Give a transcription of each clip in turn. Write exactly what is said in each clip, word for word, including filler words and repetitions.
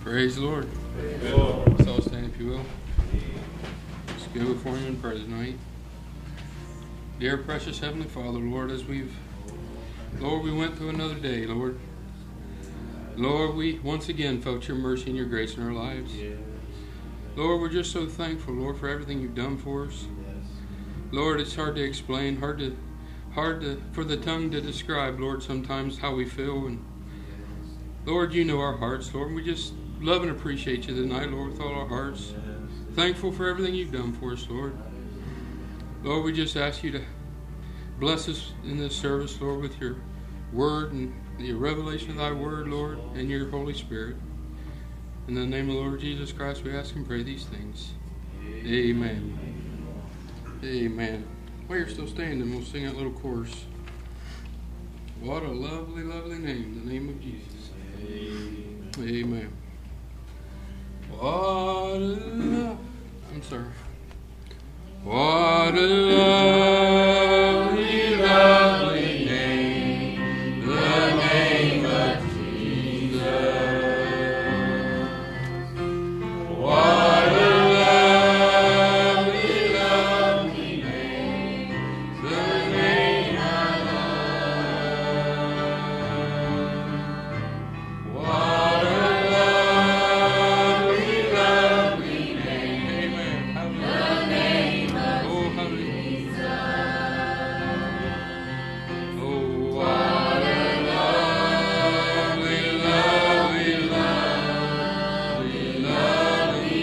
Praise the Lord. Praise the Lord. Let's all stand if you will. Let's go before Him in prayer tonight. Dear precious Heavenly Father, Lord, as we've, Lord, we went through another day, Lord. Lord, we once again felt your mercy and your grace in our lives. Yes. Lord, we're just so thankful, Lord, for everything you've done for us. Yes. Lord, it's hard to explain, hard to, hard to, for the tongue to describe, Lord, sometimes how we feel. And Lord, you know our hearts, Lord, and we just love and appreciate you tonight, Lord, with all our hearts. Yes. Thankful for everything you've done for us, Lord. Lord, we just ask you to bless us in this service, Lord, with your word and your revelation of thy word, Lord, and your Holy Spirit. In the name of the Lord Jesus Christ, we ask and pray these things. Amen. Amen. While you're still standing, we'll sing that little chorus. What a lovely, lovely name, the name of Jesus. Amen. Amen. What a love. I'm sorry. What a lovely, lovely name, the name of Jesus. What a lovely, lovely name, the name I love. What a lovely, lovely name. Amen. Hallelujah. Oh, hallelujah. Oh, what a lovely, lovely, lovely, lovely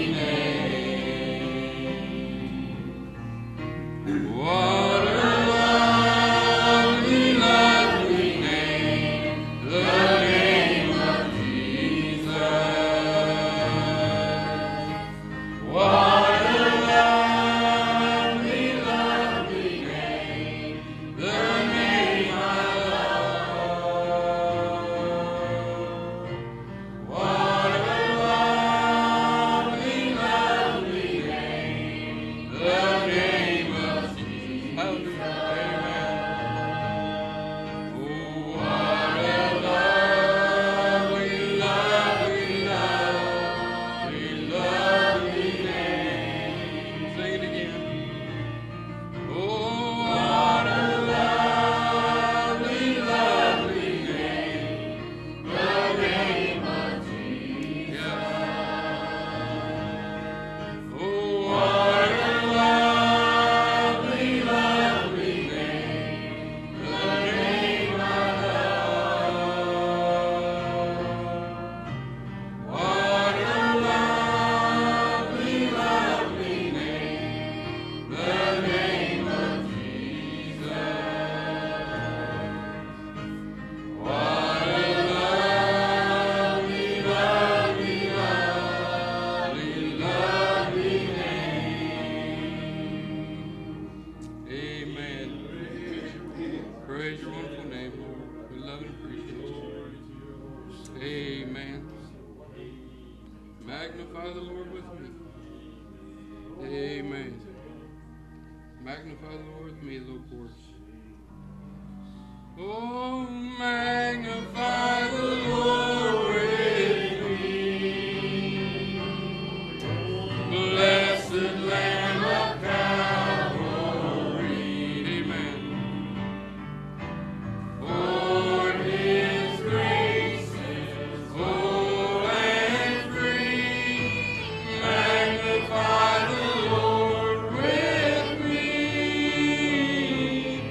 name. What a lovely, lovely name, the name of Jesus. What a lovely, lovely name, the name I love. What a lovely, lovely name, the name of Jesus. Hallelujah. Amen. Oh, what a lovely, lovely, lovely, lovely name. Sing it again. Oh, what a lovely, lovely name, the name of Jesus. Oh, what a lovely, lovely name, the name I love. What a lovely, lovely name, the name of Jesus. What a lovely, lovely, lovely, lovely name. Amen. Praise your wonderful name, Lord. We love and appreciate you. Amen. Magnify the Lord with me. Amen. Magnify the Lord with me, little chorus. Oh, magnify the Lord with me. Blessed Lamb of Calvary. Amen. For His grace is full and free. Magnify the Lord with me.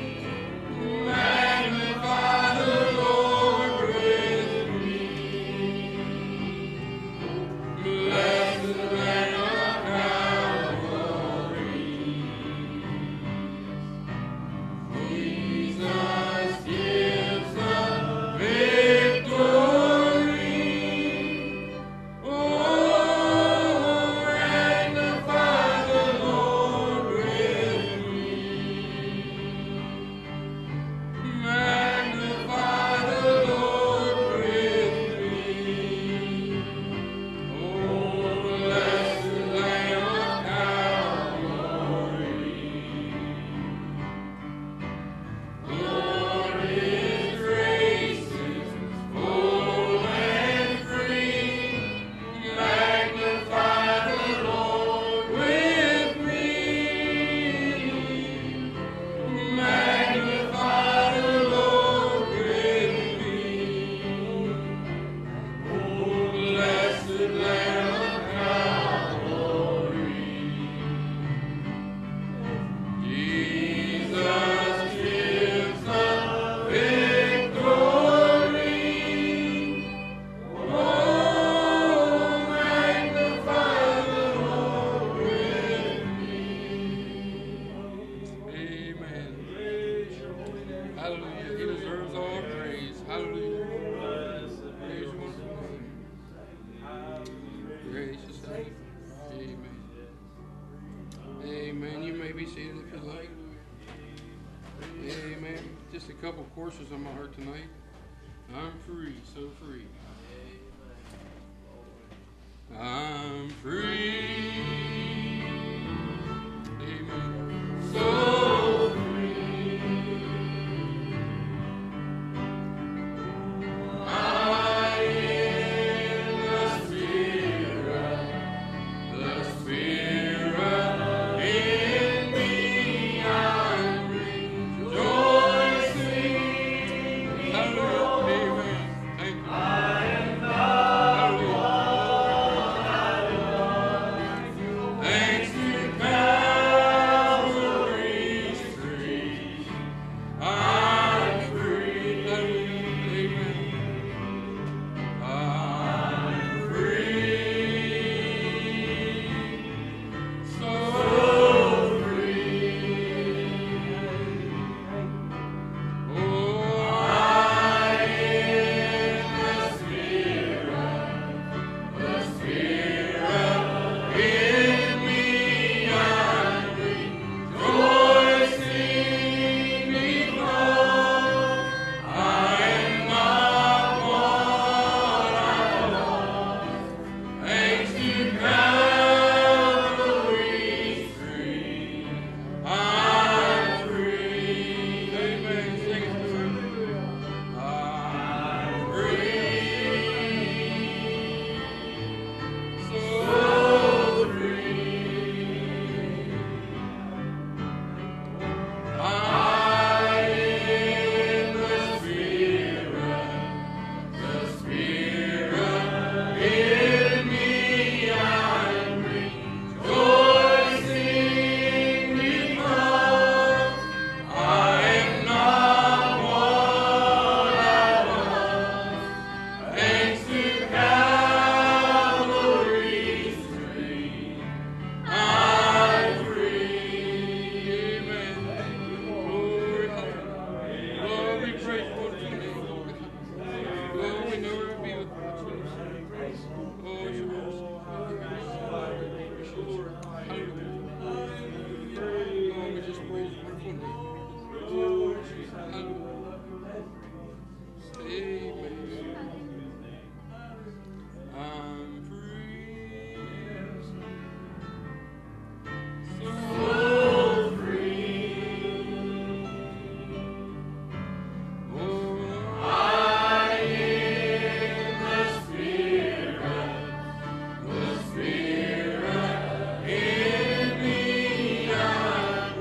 Hallelujah. He deserves all praise. Hallelujah. Praise your wonderful name. Gracious Savior. Amen. Amen. You may be seated if you like. Amen. Just a couple courses on my heart tonight. I'm free, so free. I'm free. Amen. So free. I am the Spirit, the Spirit in me. I'm rejoicing. Hallelujah. Amen. Thank you. I am not one. Thanks to Calvary's tree, I'm free. Hallelujah. Amen. I'm free. So free. Oh, I am the Spirit, the Spirit in me. I'm rejoicing because I am not what I was. Thanks to Calvary's tree, I'm free. Amen. Sing it to him. I'm free. So free. I am the Spirit, the Spirit in me. I'm rejoicing because I am not what I was. Thanks to Calvary's tree, I'm free. Amen. Glory, hallelujah. Lord, we praise your wonderful name, Lord. Lord, we know where to be with you, Jesus. Oh, your mercy. Lord, hallelujah. Lord, we just praise your wonderful name. Hallelujah. Amen. I'm free. So free. Oh, I am the Spirit, the Spirit in me. I'm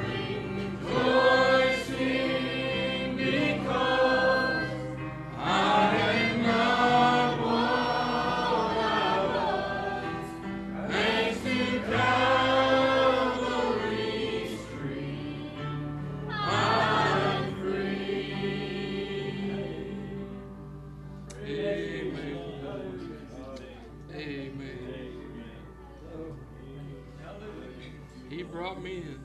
rejoicing because I am not what I was. Thanks to Calvary's tree, I'm free. Amen. Amen. He brought me in.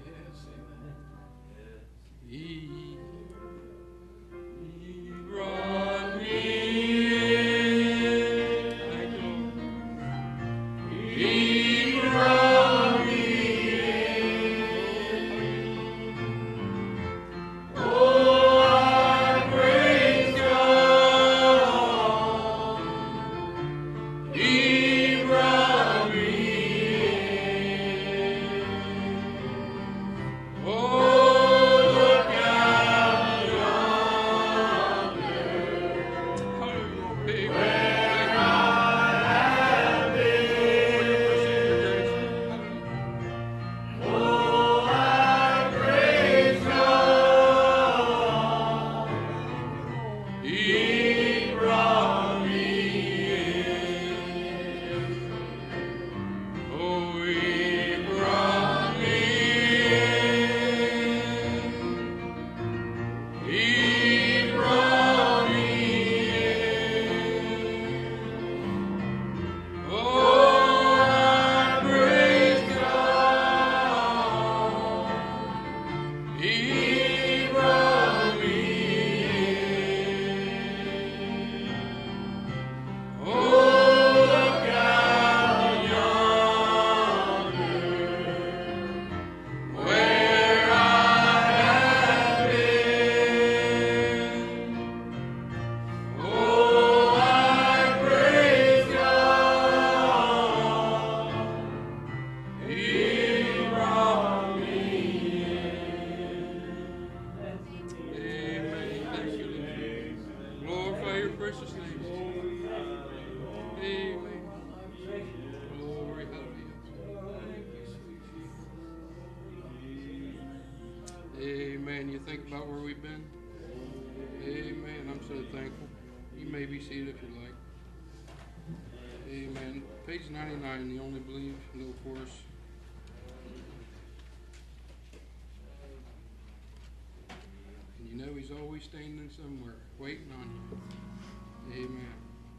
He, he brought me in. Thank you, Lord. He brought me in. Oh, I praise God. He brought me in. think about where we've been? Amen. I'm so thankful. You may be seated if you like. Amen. Page ninety-nine, the Only Believe, little chorus. And you know He's always standing somewhere, waiting on you. Amen.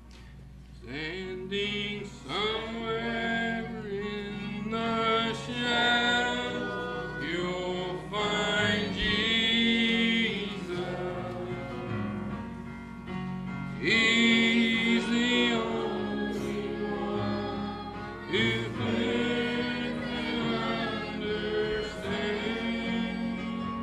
Standing somewhere in the shadows, you'll find Jesus. He's the only one who can understand.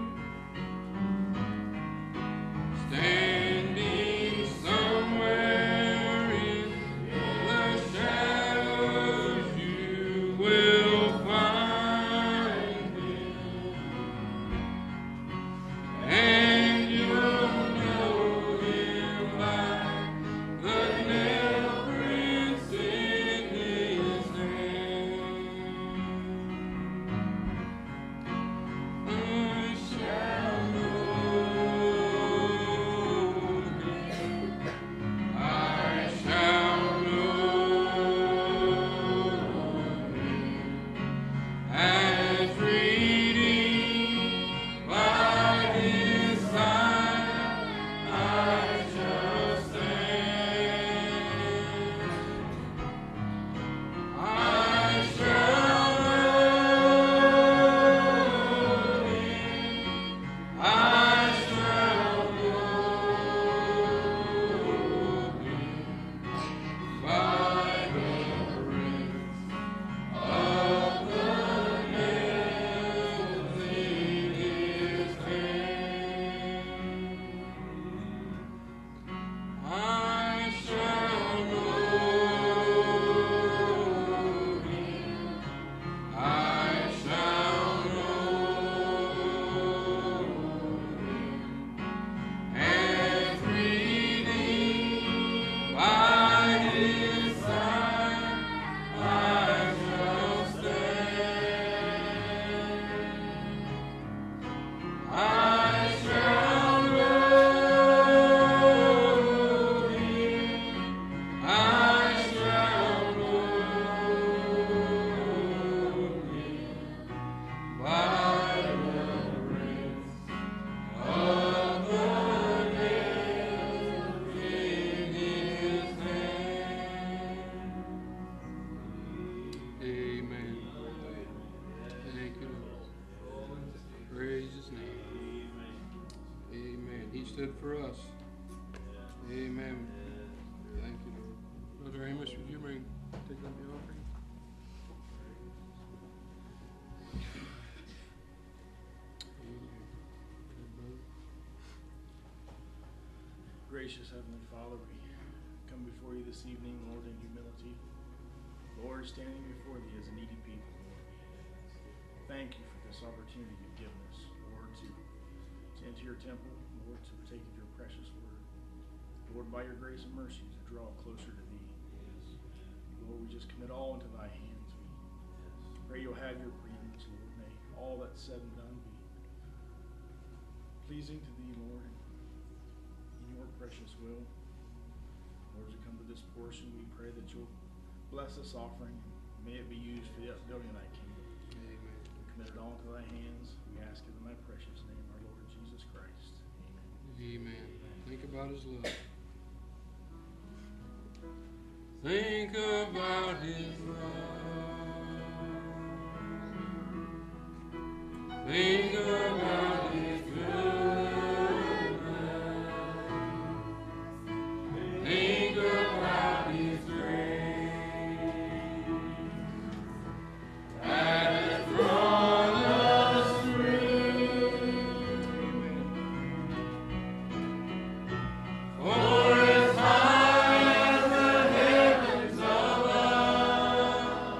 Standing somewhere in the shadows, you will find Him, and you'll know Him by the nail prints in His hand. I shall know Him. I shall know Him as redeemed by His side. I shall stand. I shall know Him. I shall know Him by the prints of the nails in His hand. I shall know Him. I shall know Him as redeemed by His side. I shall stand. I shall know Him. I shall know Him by the prints of the nails in His hand. Amen. Thank you, Lord. Praise His name. Amen. He stood for us. Amen. Thank you, Lord. Brother Amos, would you bring, take up the offering? Gracious Heavenly Father, we come before you this evening, Lord, in humility. Lord, standing before thee as a needy people, Lord. Thank you for this opportunity you've given us, Lord, to, to enter your temple, Lord, to partake of your precious word. Lord, by your grace and mercy, to draw closer to thee. Lord, we just commit all into thy hands. We pray you'll have your credence, Lord. May all that's said and done be pleasing to thee, Lord, in your precious will. Lord, as we come to this portion, we pray that you'll bless this offering. May it be used for the upbuilding of thy kingdom. Amen. We commit it all into thy hands. We ask it in thy precious name, our Lord Jesus Christ. Amen. Amen. Think about His love. Think about His love. Think about His goodness. Think about His grace that has brought us through. For as high as the heavens above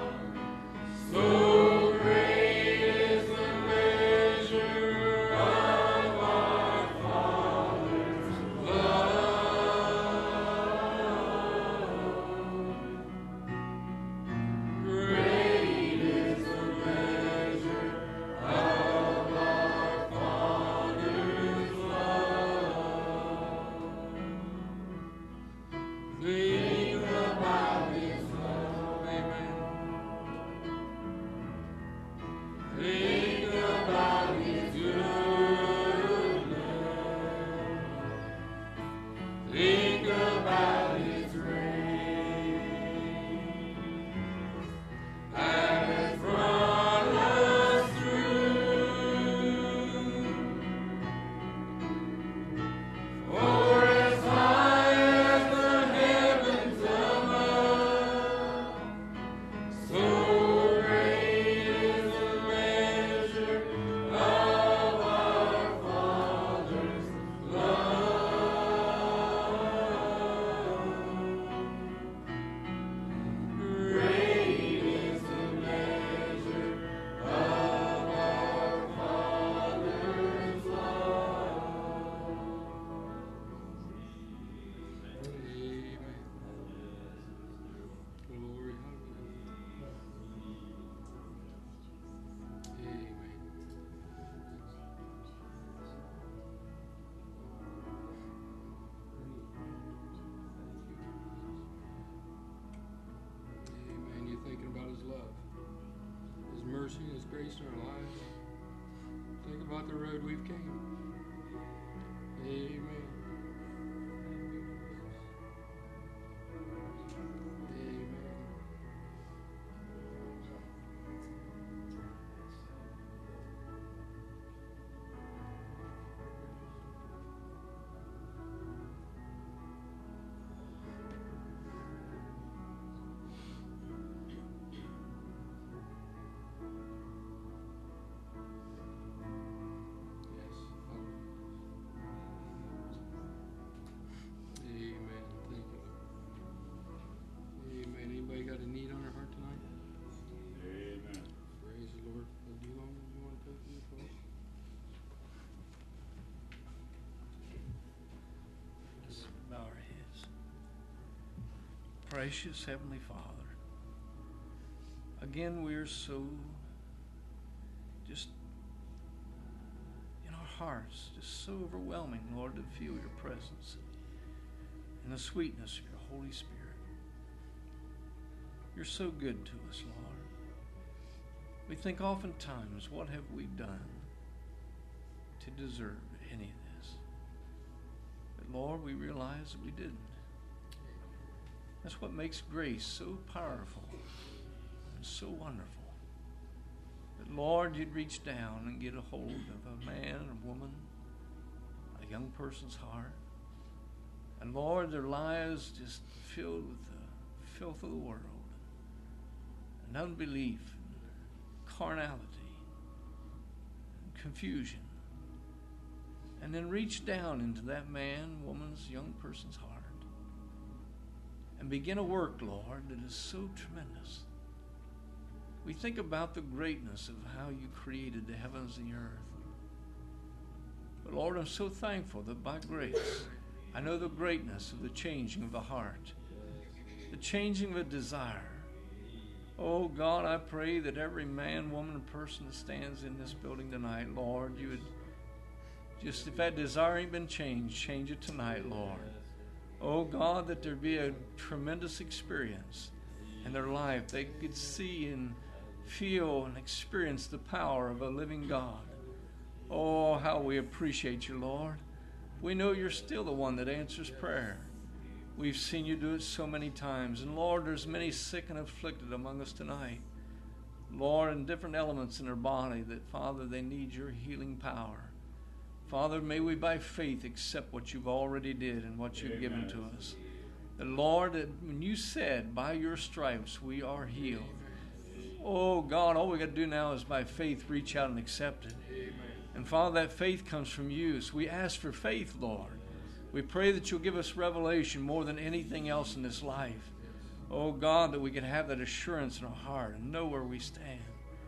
in our lives. Think about the road we've came. Amen. Precious Heavenly Father, again we are so just in our hearts, just so overwhelming, Lord, to feel your presence and the sweetness of your Holy Spirit. You're so good to us, Lord. We think oftentimes, what have we done to deserve any of this? But Lord, we realize that we didn't. That's what makes grace so powerful and so wonderful. That, Lord, you'd reach down and get a hold of a man or woman, a young person's heart. And, Lord, their lives just filled with the filth of the world and unbelief and carnality and confusion. And then reach down into that man, woman's, young person's heart. And begin a work, Lord, that is so tremendous. We think about the greatness of how you created the heavens and the earth. But Lord, I'm so thankful that by grace, I know the greatness of the changing of the heart, the changing of a desire. Oh God, I pray that every man, woman, and person that stands in this building tonight, Lord, you would just, if that desire ain't been changed, change it tonight, Lord. Oh God, that there be a tremendous experience in their life. They could see and feel and experience the power of a living God. Oh, how we appreciate you, Lord. We know you're still the one that answers prayer. We've seen you do it so many times. And Lord, there's many sick and afflicted among us tonight. Lord, in different elements in their body that, Father, they need your healing power. Father, may we by faith accept what you've already did and what you've Amen. Given to us. The Lord, that when you said, by your stripes we are healed. Oh God, all we got to do now is by faith reach out and accept it. Amen. And Father, that faith comes from you. So we ask for faith, Lord. We pray that you'll give us revelation more than anything else in this life. Oh God, that we can have that assurance in our heart and know where we stand.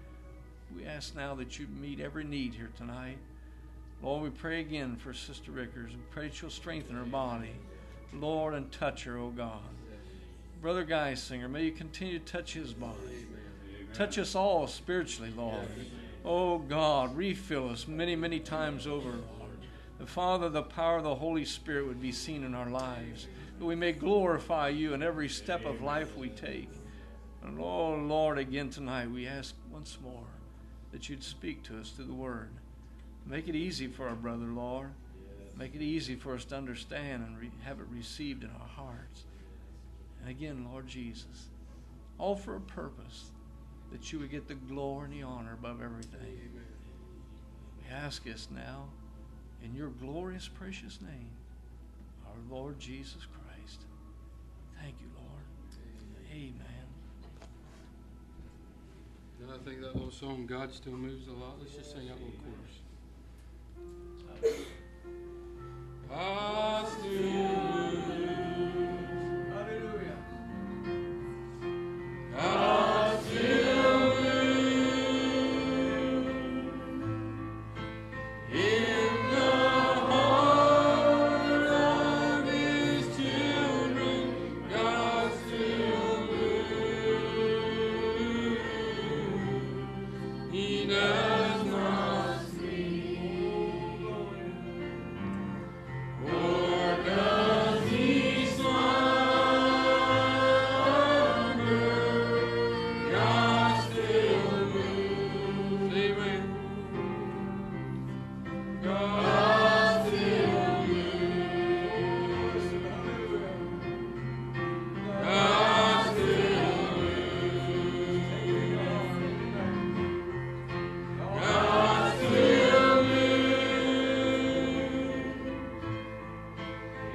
We ask now that you meet every need here tonight. Lord, we pray again for Sister Rickers. We pray that you'll strengthen her body. Lord, and touch her, oh God. Brother Geisinger, may you continue to touch his body. Amen. Touch us all spiritually, Lord. Yes. Oh God, refill us many, many times over, Lord. The Father, the power of the Holy Spirit would be seen in our lives, that we may glorify you in every step of life we take. And oh Lord, again tonight we ask once more that you'd speak to us through the Word. Make it easy for our brother, Lord. Make it easy for us to understand and re- have it received in our hearts. And again, Lord Jesus, all for a purpose, that you would get the glory and the honor above everything. Amen. We ask this now in your glorious, precious name, our Lord Jesus Christ. Thank you, Lord. Amen. Amen. I think that little song, God Still Moves a Lot. Let's just sing that little chorus. God still moves. Hallelujah. God still moves in the heart of his children. God still moves. He does not sleep.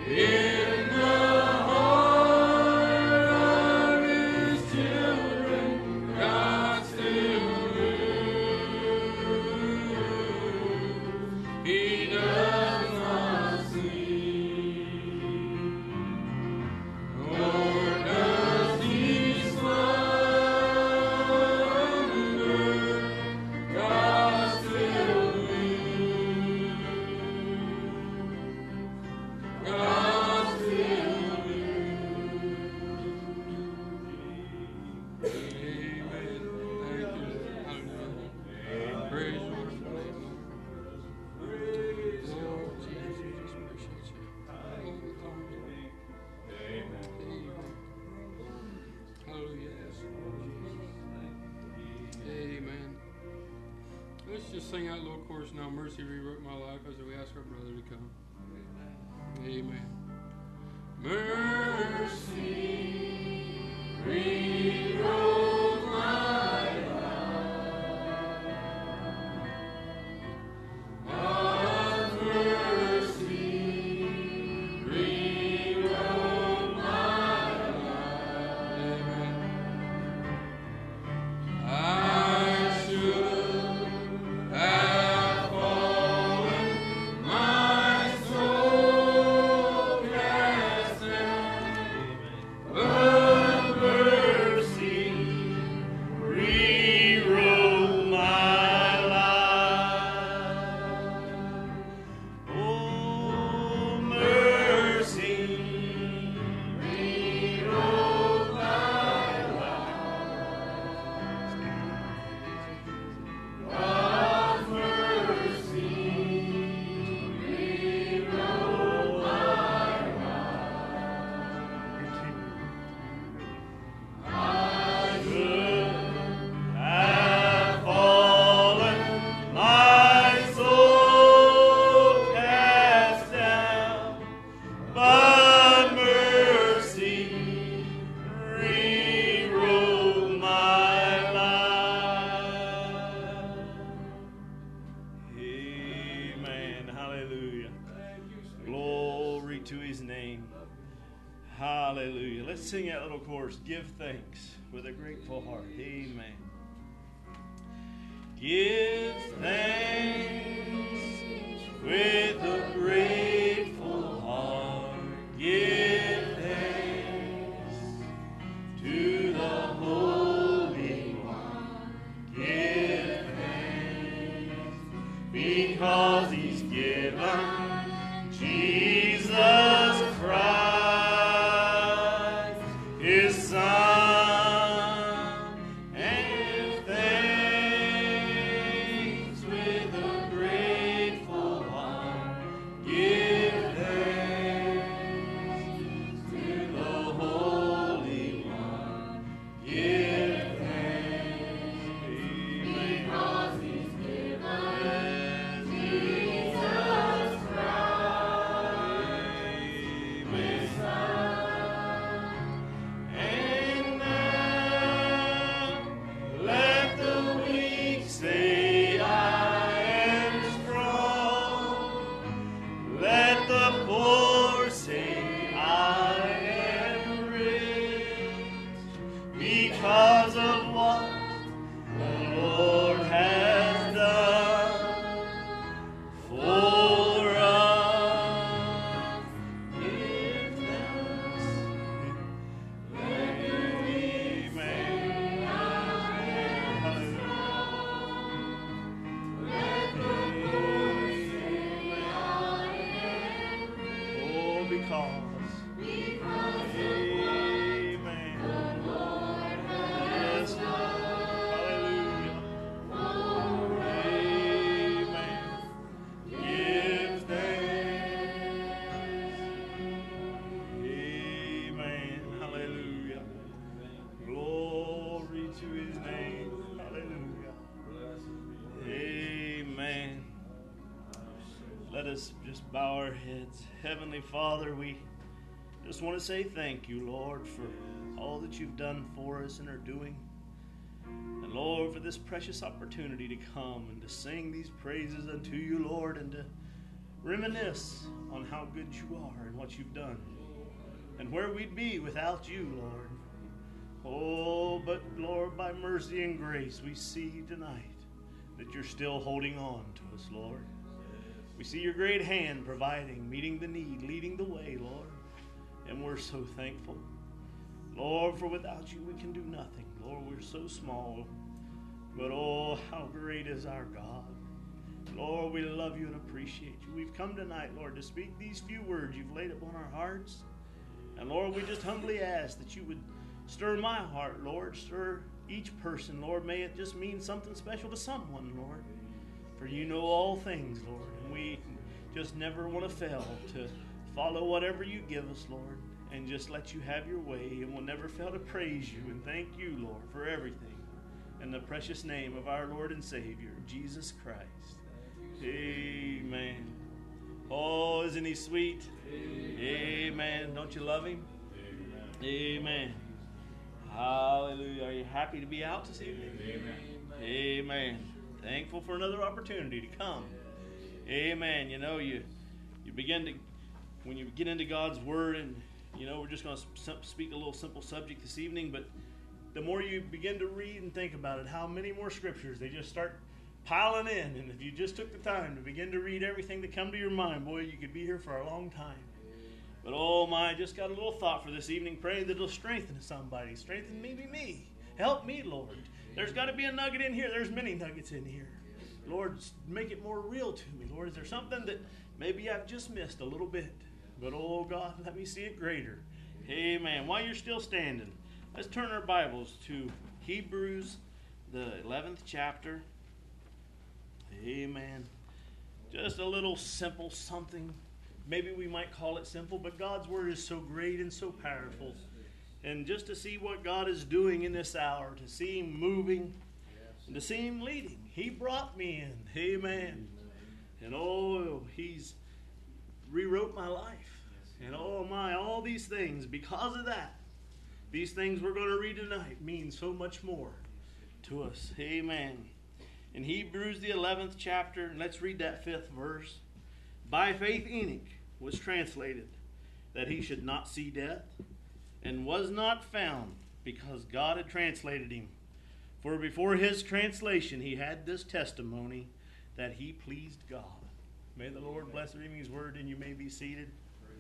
Sing that little chorus now. Mercy rewrote my life as we ask our brother to come. Amen. Mercy rewrote my life. God's mercy rewrote my life. Amen. I should have fallen, my soul cast down, but mercy rewrote my life. Oh, mercy rewrote my life. God's mercy rewrote my life. I could have fallen, my soul cast down, but mercy rewrote my life. Amen. Hallelujah. Glory to his name. Hallelujah. Let's sing that little chorus. Give thanks with a grateful heart. Amen. Give thanks with a grateful heart. Give thanks to the Holy One. Give thanks because he's given Jesus Christ, his Son, and thanks with a grateful heart. Give thanks to the Holy One. Give thanks because he's given Jesus Christ, his Son. And now let the weak say, I am strong. Let the poor say, I am rich, because of what the Lord has done for us. Give thanks. Amen. Oh, because. Amen. Yes, Lord. Hallelujah. Amen. Give thanks. Amen. Hallelujah. Glory to his name. Hallelujah. Amen. Let us just bow our heads. Heavenly Father, we just want to say thank you, Lord, for all that you've done for us and are doing. And Lord, for this precious opportunity to come and to sing these praises unto you, Lord, and to reminisce on how good you are and what you've done and where we'd be without you, Lord. Oh, but Lord, by mercy and grace, we see tonight that you're still holding on to us, Lord. We see your great hand providing, meeting the need, leading the way, Lord. And we're so thankful. Lord, for without you we can do nothing. Lord, we're so small. But oh, how great is our God. Lord, we love you and appreciate you. We've come tonight, Lord, to speak these few words you've laid upon our hearts. And Lord, we just humbly ask that you would stir my heart, Lord. Stir each person, Lord. May it just mean something special to someone, Lord. For you know all things, Lord. And we just never want to fail to follow whatever you give us, Lord. And just let you have your way. And we'll never fail to praise you and thank you, Lord, for everything. In the precious name of our Lord and Savior, Jesus Christ. Amen. Oh, isn't he sweet? Amen. Amen. Don't you love him? Amen. Amen. Hallelujah. Are you happy to be out this evening? Amen. Amen. Thankful for another opportunity to come. Amen. You know, you you begin to, when you get into God's Word, and, you know, we're just going to speak a little simple subject this evening, but the more you begin to read and think about it, how many more scriptures, they just start piling in. And if you just took the time to begin to read everything that come to your mind, boy, you could be here for a long time. But oh my, I just got a little thought for this evening, praying that it'll strengthen somebody. Strengthen maybe me. Help me, Lord. There's got to be a nugget in here. There's many nuggets in here. Lord, make it more real to me. Lord, is there something that maybe I've just missed a little bit? But oh God, let me see it greater. Amen. While you're still standing, let's turn our Bibles to Hebrews, the eleventh chapter. Amen. Just a little simple something. Maybe we might call it simple, but God's Word is so great and so powerful. And just to see what God is doing in this hour, to see Him moving, and to see Him leading. He brought me in. Amen. And oh, He's rewrote my life. And oh my, all these things, because of that, these things we're going to read tonight mean so much more to us. Amen. In Hebrews, the eleventh chapter, let's read that fifth verse. By faith Enoch was translated, that he should not see death, and was not found, because God had translated him. For before his translation he had this testimony, that he pleased God. May the Lord bless the reading of his word, and you may be seated.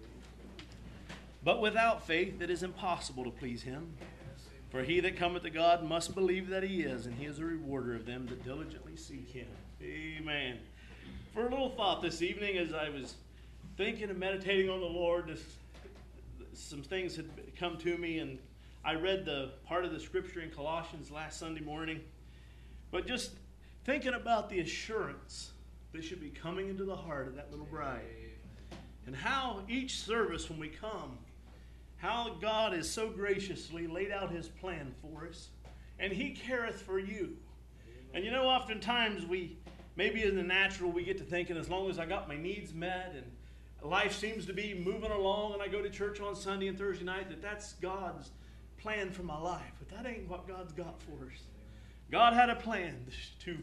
But without faith it is impossible to please him. For he that cometh to God must believe that he is, and he is a rewarder of them that diligently seek him. Amen. For a little thought this evening, as I was thinking and meditating on the Lord, this, some things had come to me, and I read the part of the scripture in Colossians last Sunday morning. But just thinking about the assurance that should be coming into the heart of that little bride. And how each service when we come, how God has so graciously laid out his plan for us. And he careth for you. And you know, oftentimes we, maybe in the natural, we get to thinking, as long as I got my needs met and life seems to be moving along and I go to church on Sunday and Thursday night, that that's God's plan for my life. But that ain't what God's got for us. God had a plan to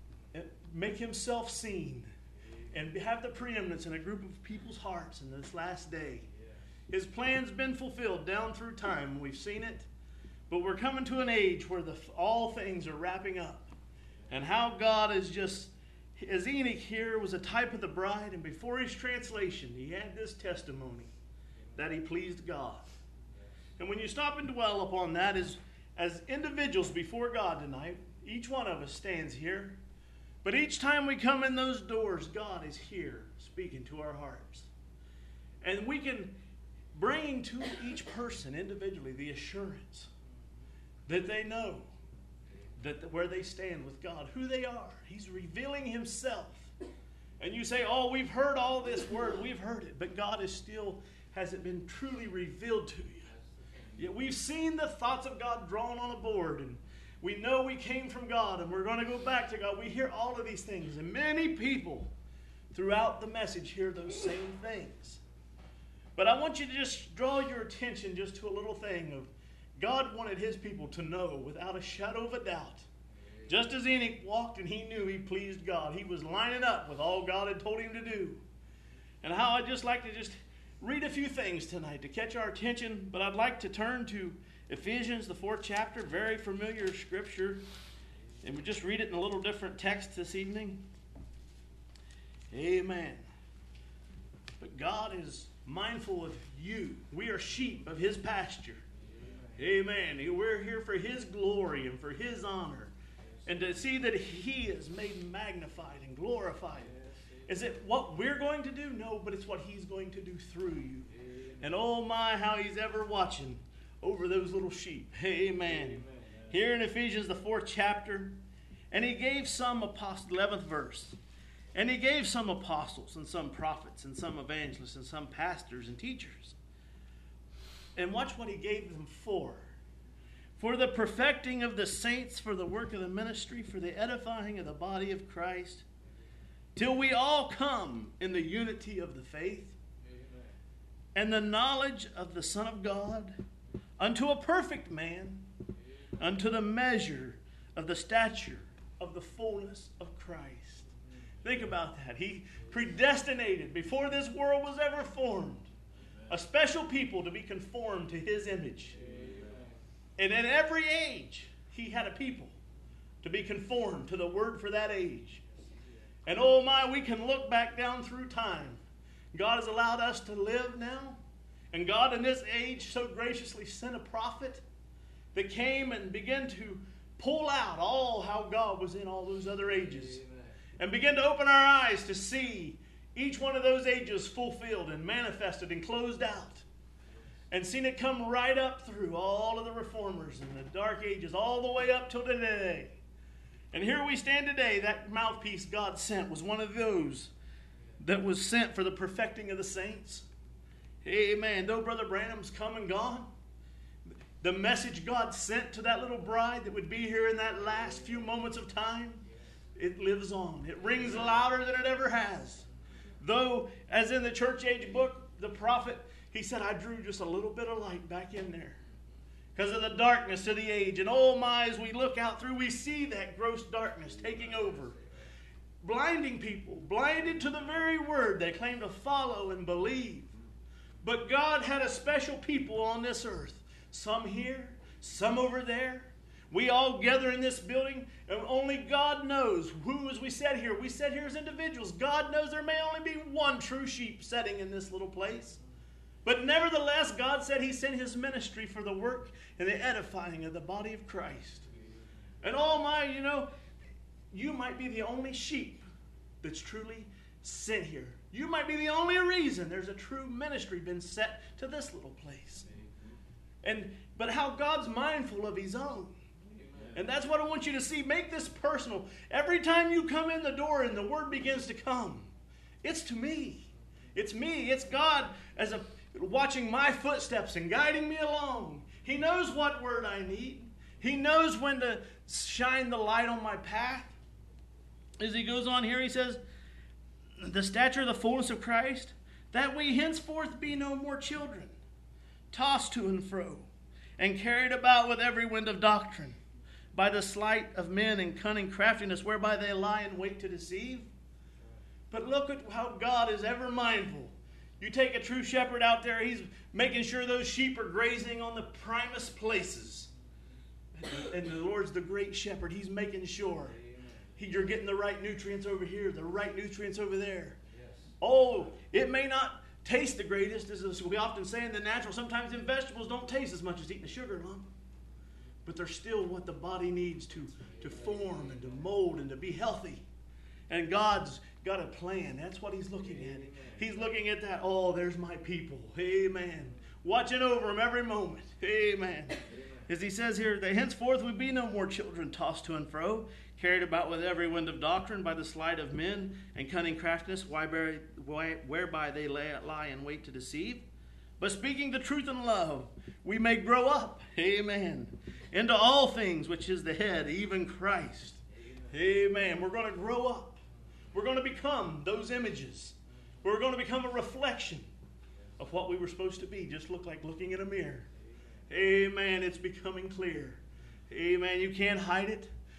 make himself seen and have the preeminence in a group of people's hearts in this last day. His plan's been fulfilled down through time. We've seen it. But we're coming to an age where the, all things are wrapping up. And how God is just, as Enoch here was a type of the bride, and before his translation, he had this testimony that he pleased God. And when you stop and dwell upon that, as, as individuals before God tonight, each one of us stands here. But each time we come in those doors, God is here speaking to our hearts. And we can bring to each person individually the assurance that they know that where they stand with God, who they are. He's revealing himself. And you say, oh, we've heard all this word. We've heard it. But God is still, hasn't been truly revealed to you. Yet we've seen the thoughts of God drawn on a board. And we know we came from God. And we're going to go back to God. We hear all of these things. And many people throughout the message hear those same things. But I want you to just draw your attention just to a little thing of God wanted his people to know without a shadow of a doubt. Just as Enoch walked and he knew he pleased God, he was lining up with all God had told him to do. and how I'd just like to just read a few things tonight to catch our attention. But I'd like to turn to Ephesians, the fourth chapter, very familiar scripture. And we just read it in a little different text this evening. Amen. But God is mindful of you. We are sheep of His pasture. Amen. We're here for His glory and for His honor. And to see that He is made magnified and glorified. Is it what we're going to do? No, but it's what He's going to do through you. And oh my, how He's ever watching over those little sheep. Amen. Here in Ephesians, the fourth chapter, and He gave some apostles, eleventh verse, and He gave some apostles and some prophets and some evangelists and some pastors and teachers. And watch what He gave them for. For the perfecting of the saints, for the work of the ministry, for the edifying of the body of Christ, till we all come in the unity of the faith and the knowledge of the Son of God, unto a perfect man, unto the measure of the stature of the fullness of Christ. Think about that. He predestinated before this world was ever formed a special people to be conformed to His image. And in every age, He had a people to be conformed to the word for that age. And oh my, we can look back down through time. God has allowed us to live now. And God in this age so graciously sent a prophet that came and began to pull out all how God was in all those other ages. And begin to open our eyes to see each one of those ages fulfilled and manifested and closed out. And seen it come right up through all of the reformers in the dark ages, all the way up till today. And here we stand today. That mouthpiece God sent was one of those that was sent for the perfecting of the saints. Amen. Though Brother Branham's come and gone, the message God sent to that little bride that would be here in that last few moments of time, it lives on. It rings louder than it ever has. Though, as in the church age book, the prophet, he said, I drew just a little bit of light back in there because of the darkness of the age. And oh my, as we look out through, we see that gross darkness taking over, blinding people, blinded to the very word they claim to follow and believe. But God had a special people on this earth, some here, some over there. We all gather in this building, and only God knows who, as we said here, we said here as individuals, God knows there may only be one true sheep sitting in this little place. But nevertheless, God said He sent His ministry for the work and the edifying of the body of Christ. And oh my, you know, you might be the only sheep that's truly sent here. You might be the only reason there's a true ministry been set to this little place. And but how God's mindful of His own. And that's what I want you to see. Make this personal. Every time you come in the door and the word begins to come, it's to me. It's me. It's God as a watching my footsteps and guiding me along. He knows what word I need. He knows when to shine the light on my path. As he goes on here, he says, the stature of the fullness of Christ, that we henceforth be no more children, tossed to and fro, and carried about with every wind of doctrine, by the sleight of men and cunning craftiness, whereby they lie in wait to deceive. But look at how God is ever mindful. You take a true shepherd out there, he's making sure those sheep are grazing on the primest places. And the Lord's the great shepherd. He's making sure he, you're getting the right nutrients over here, the right nutrients over there. Oh, it may not taste the greatest, as we often say in the natural. Sometimes in vegetables don't taste as much as eating a sugar lump. But they're still what the body needs to, to form and to mold and to be healthy. And God's got a plan. That's what He's looking at. He's looking at that. Oh, there's my people. Amen. Watching over them every moment. Amen. As he says here, that henceforth we be no more children tossed to and fro, carried about with every wind of doctrine by the sleight of men and cunning craftiness, whereby they lie in wait to deceive. But speaking the truth in love, we may grow up. Amen. Into all things, which is the head, even Christ. Amen. Amen. We're going to grow up. We're going to become those images. We're going to become a reflection of what we were supposed to be. Just look like looking in a mirror. Amen. It's becoming clear. Amen. You can't hide it.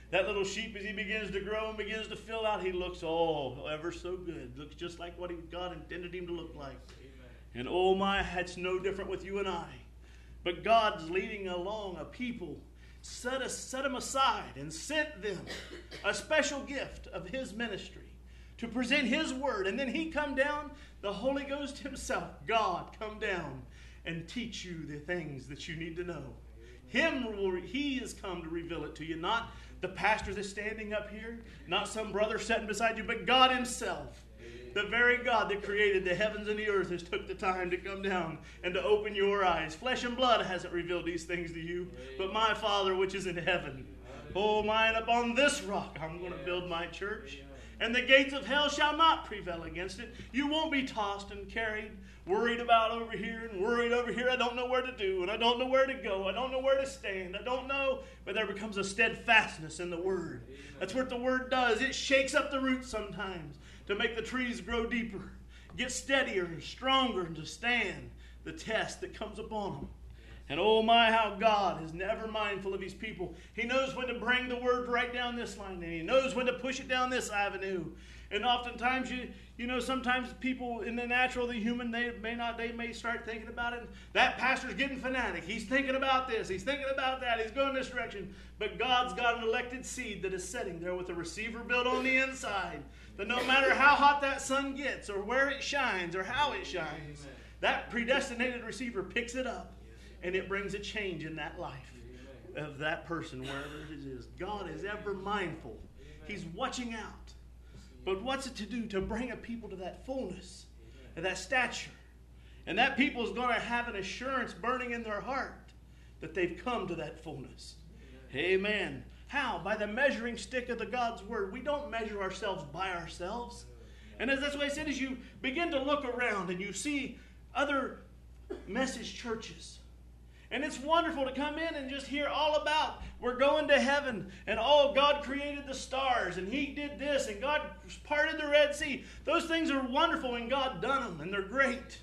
That little sheep, as he begins to grow and begins to fill out, he looks, oh, ever so good. Looks just like what he, God intended him to look like. Amen. And oh my, it's no different with you and I. But God's leading along a people, set, us, set them aside and sent them a special gift of his ministry to present his word. And then he come down, the Holy Ghost himself, God, come down and teach you the things that you need to know. Him, he has come to reveal it to you, not the pastor that's standing up here, not some brother sitting beside you, but God himself. The very God that created the heavens and the earth has took the time to come down and to open your eyes. Flesh and blood hasn't revealed these things to you, but my Father which is in heaven. Oh, mine, upon this rock I'm going to build my church, and the gates of hell shall not prevail against it. You won't be tossed and carried, worried about over here and worried over here. I don't know where to do, and I don't know where to go. I don't know where to stand. I don't know. But there becomes a steadfastness in the Word. That's what the Word does. It shakes up the roots sometimes to make the trees grow deeper, get steadier and stronger, and to stand the test that comes upon them. And oh my, how God is never mindful of his people. He knows when to bring the word right down this line, and he knows when to push it down this avenue. And oftentimes, you you know, sometimes people in the natural, the human, they may not, they may start thinking about it. That pastor's getting fanatic. He's thinking about this. He's thinking about that. He's going this direction. But God's got an elected seed that is sitting there with a receiver built on the inside. That no matter how hot that sun gets, or where it shines, or how it shines, Amen. That predestinated receiver picks it up, and it brings a change in that life Amen. Of that person, wherever it is. God is ever mindful. Amen. He's watching out. But what's it to do? To bring a people to that fullness, and that stature. And that people is going to have an assurance burning in their heart that they've come to that fullness. Amen. Amen. How? By the measuring stick of the God's Word. We don't measure ourselves by ourselves. And as that's what I said, as you begin to look around and you see other message churches. And it's wonderful to come in and just hear all about we're going to heaven, and oh, God created the stars, and he did this, and God parted the Red Sea. Those things are wonderful, and God done them, and they're great.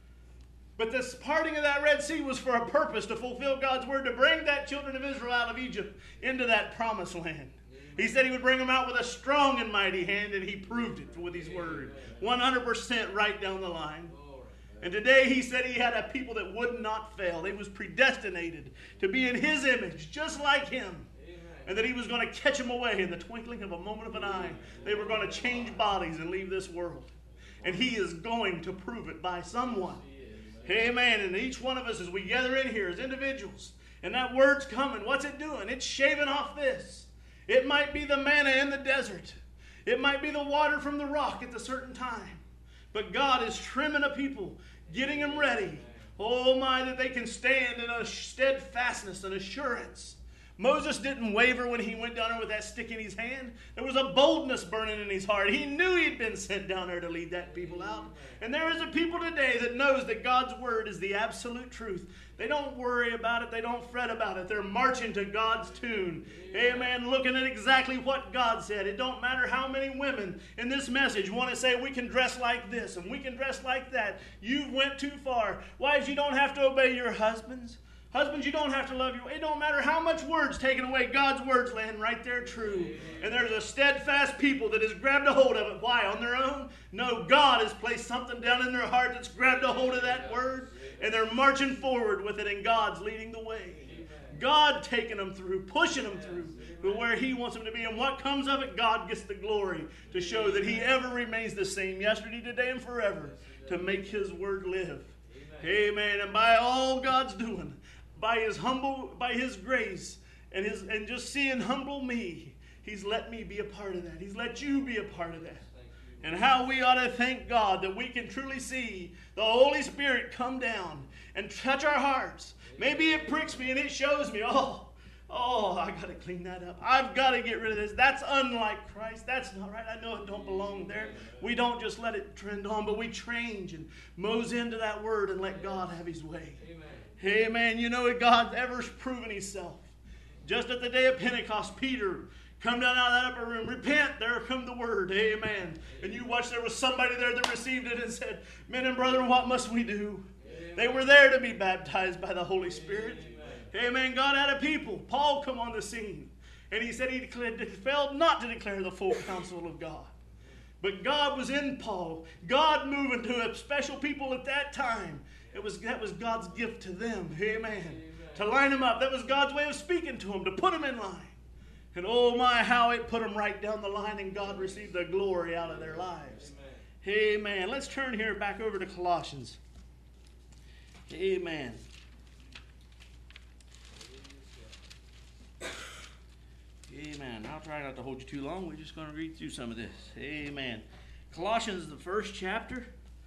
But this parting of that Red Sea was for a purpose, to fulfill God's word, to bring that children of Israel out of Egypt into that promised land. He said he would bring them out with a strong and mighty hand, and he proved it with his word. one hundred percent right down the line. And today he said he had a people that would not fail. They was predestinated to be in his image, just like him. And that he was going to catch them away in the twinkling of a moment of an eye. They were going to change bodies and leave this world. And he is going to prove it by someone. Amen. And each one of us, as we gather in here as individuals, and that word's coming, what's it doing? It's shaving off this. It might be the manna in the desert. It might be the water from the rock at a certain time. But God is trimming a people, getting them ready. Oh my, that they can stand in a steadfastness and assurance. Moses didn't waver when he went down there with that stick in his hand. There was a boldness burning in his heart. He knew he'd been sent down there to lead that people out. And there is a people today that knows that God's word is the absolute truth. They don't worry about it. They don't fret about it. They're marching to God's tune. Amen. Looking at exactly what God said. It don't matter how many women in this message want to say we can dress like this and we can dress like that. You went too far. Wives, you don't have to obey your husbands. Husbands, you don't have to love your... It don't matter how much word's taken away. God's word's laying right there true. Amen. And there's a steadfast people that has grabbed a hold of it. Why? On their own? No, God has placed something down in their heart that's grabbed a hold of that word. And they're marching forward with it, and God's leading the way. Amen. God taking them through, pushing them through to where he wants them to be. And what comes of it, God gets the glory to show that he ever remains the same yesterday, today, and forever to make his word live. Amen. Amen. And by all God's doing, by his humble, by his grace, and his and just seeing humble me, he's let me be a part of that. He's let you be a part of that. And how we ought to thank God that we can truly see the Holy Spirit come down and touch our hearts. Maybe it pricks me and it shows me, oh, oh, I got to clean that up. I've got to get rid of this. That's unlike Christ. That's not right. I know it don't belong there. We don't just let it trend on, but we change and mose into that word and let God have his way. Amen. Amen. You know, God's ever proven himself. Just at the day of Pentecost, Peter come down out of that upper room. Repent. There come the word. Amen. And you watch, there was somebody there that received it and said, men and brethren, what must we do? Amen. They were there to be baptized by the Holy Spirit. Amen. Amen. God had a people. Paul come on the scene. And he said he declared, failed not to declare the full counsel of God. But God was in Paul. God moving to a special people at that time. It was, that was God's gift to them. Amen. Amen. To line them up. That was God's way of speaking to them, to put them in line. And oh my, how it put them right down the line, and God received the glory out of their lives. Amen. Amen. Let's turn here back over to Colossians. Amen. Amen. I'll try not to hold you too long. We're just going to read through some of this. Amen. Colossians, the first chapter.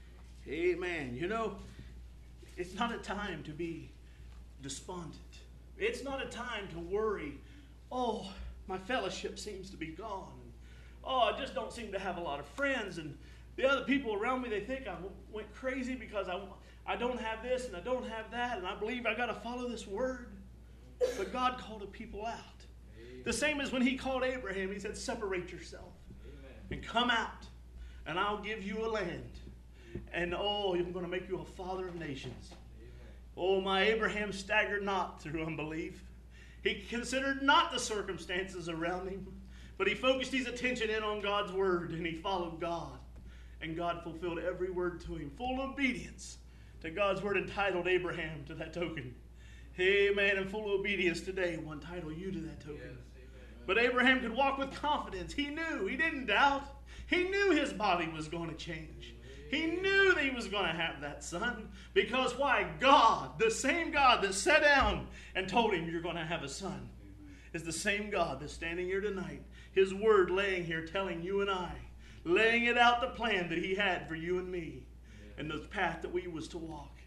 Amen. You know, it's not a time to be despondent. It's not a time to worry. Oh, my fellowship seems to be gone. And, oh, I just don't seem to have a lot of friends. And the other people around me, they think I went crazy because I, I don't have this and I don't have that. And I believe I got to follow this word. But God called a people out. The same as when he called Abraham. He said, separate yourself. Amen. And come out. And I'll give you a land. And oh, I'm going to make you a father of nations. Amen. Oh, my Abraham staggered not through unbelief. He considered not the circumstances around him. But he focused his attention in on God's word. And he followed God. And God fulfilled every word to him. Full obedience to God's word entitled Abraham to that token. Amen. And full obedience today will entitle you to that token. Yes. But Abraham could walk with confidence. He knew. He didn't doubt. He knew his body was going to change. He knew that he was going to have that son. Because why? God, the same God that sat down and told him you're going to have a son, is the same God that's standing here tonight. His word laying here telling you and I, laying it out the plan that he had for you and me and the path that we was to walk.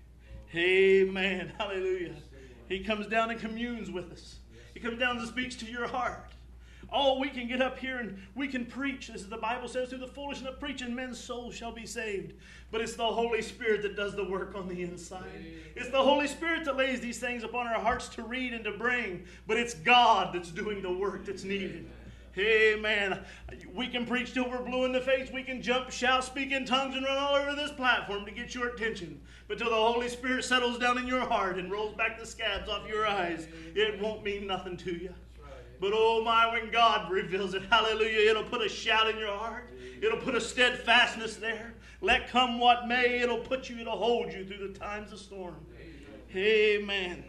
Amen. Hallelujah. He comes down and communes with us. He comes down and speaks to your heart. Oh, we can get up here and we can preach. As the Bible says, through the foolishness of preaching, men's souls shall be saved. But it's the Holy Spirit that does the work on the inside. It's the Holy Spirit that lays these things upon our hearts to read and to bring. But it's God that's doing the work that's needed. Amen. We can preach till we're blue in the face. We can jump, shout, speak in tongues, and run all over this platform to get your attention. But till the Holy Spirit settles down in your heart and rolls back the scabs off your eyes, it won't mean nothing to you. But oh my, when God reveals it, hallelujah, it'll put a shout in your heart. It'll put a steadfastness there. Let come what may, it'll put you, it'll hold you through the times of storm. Amen. Amen.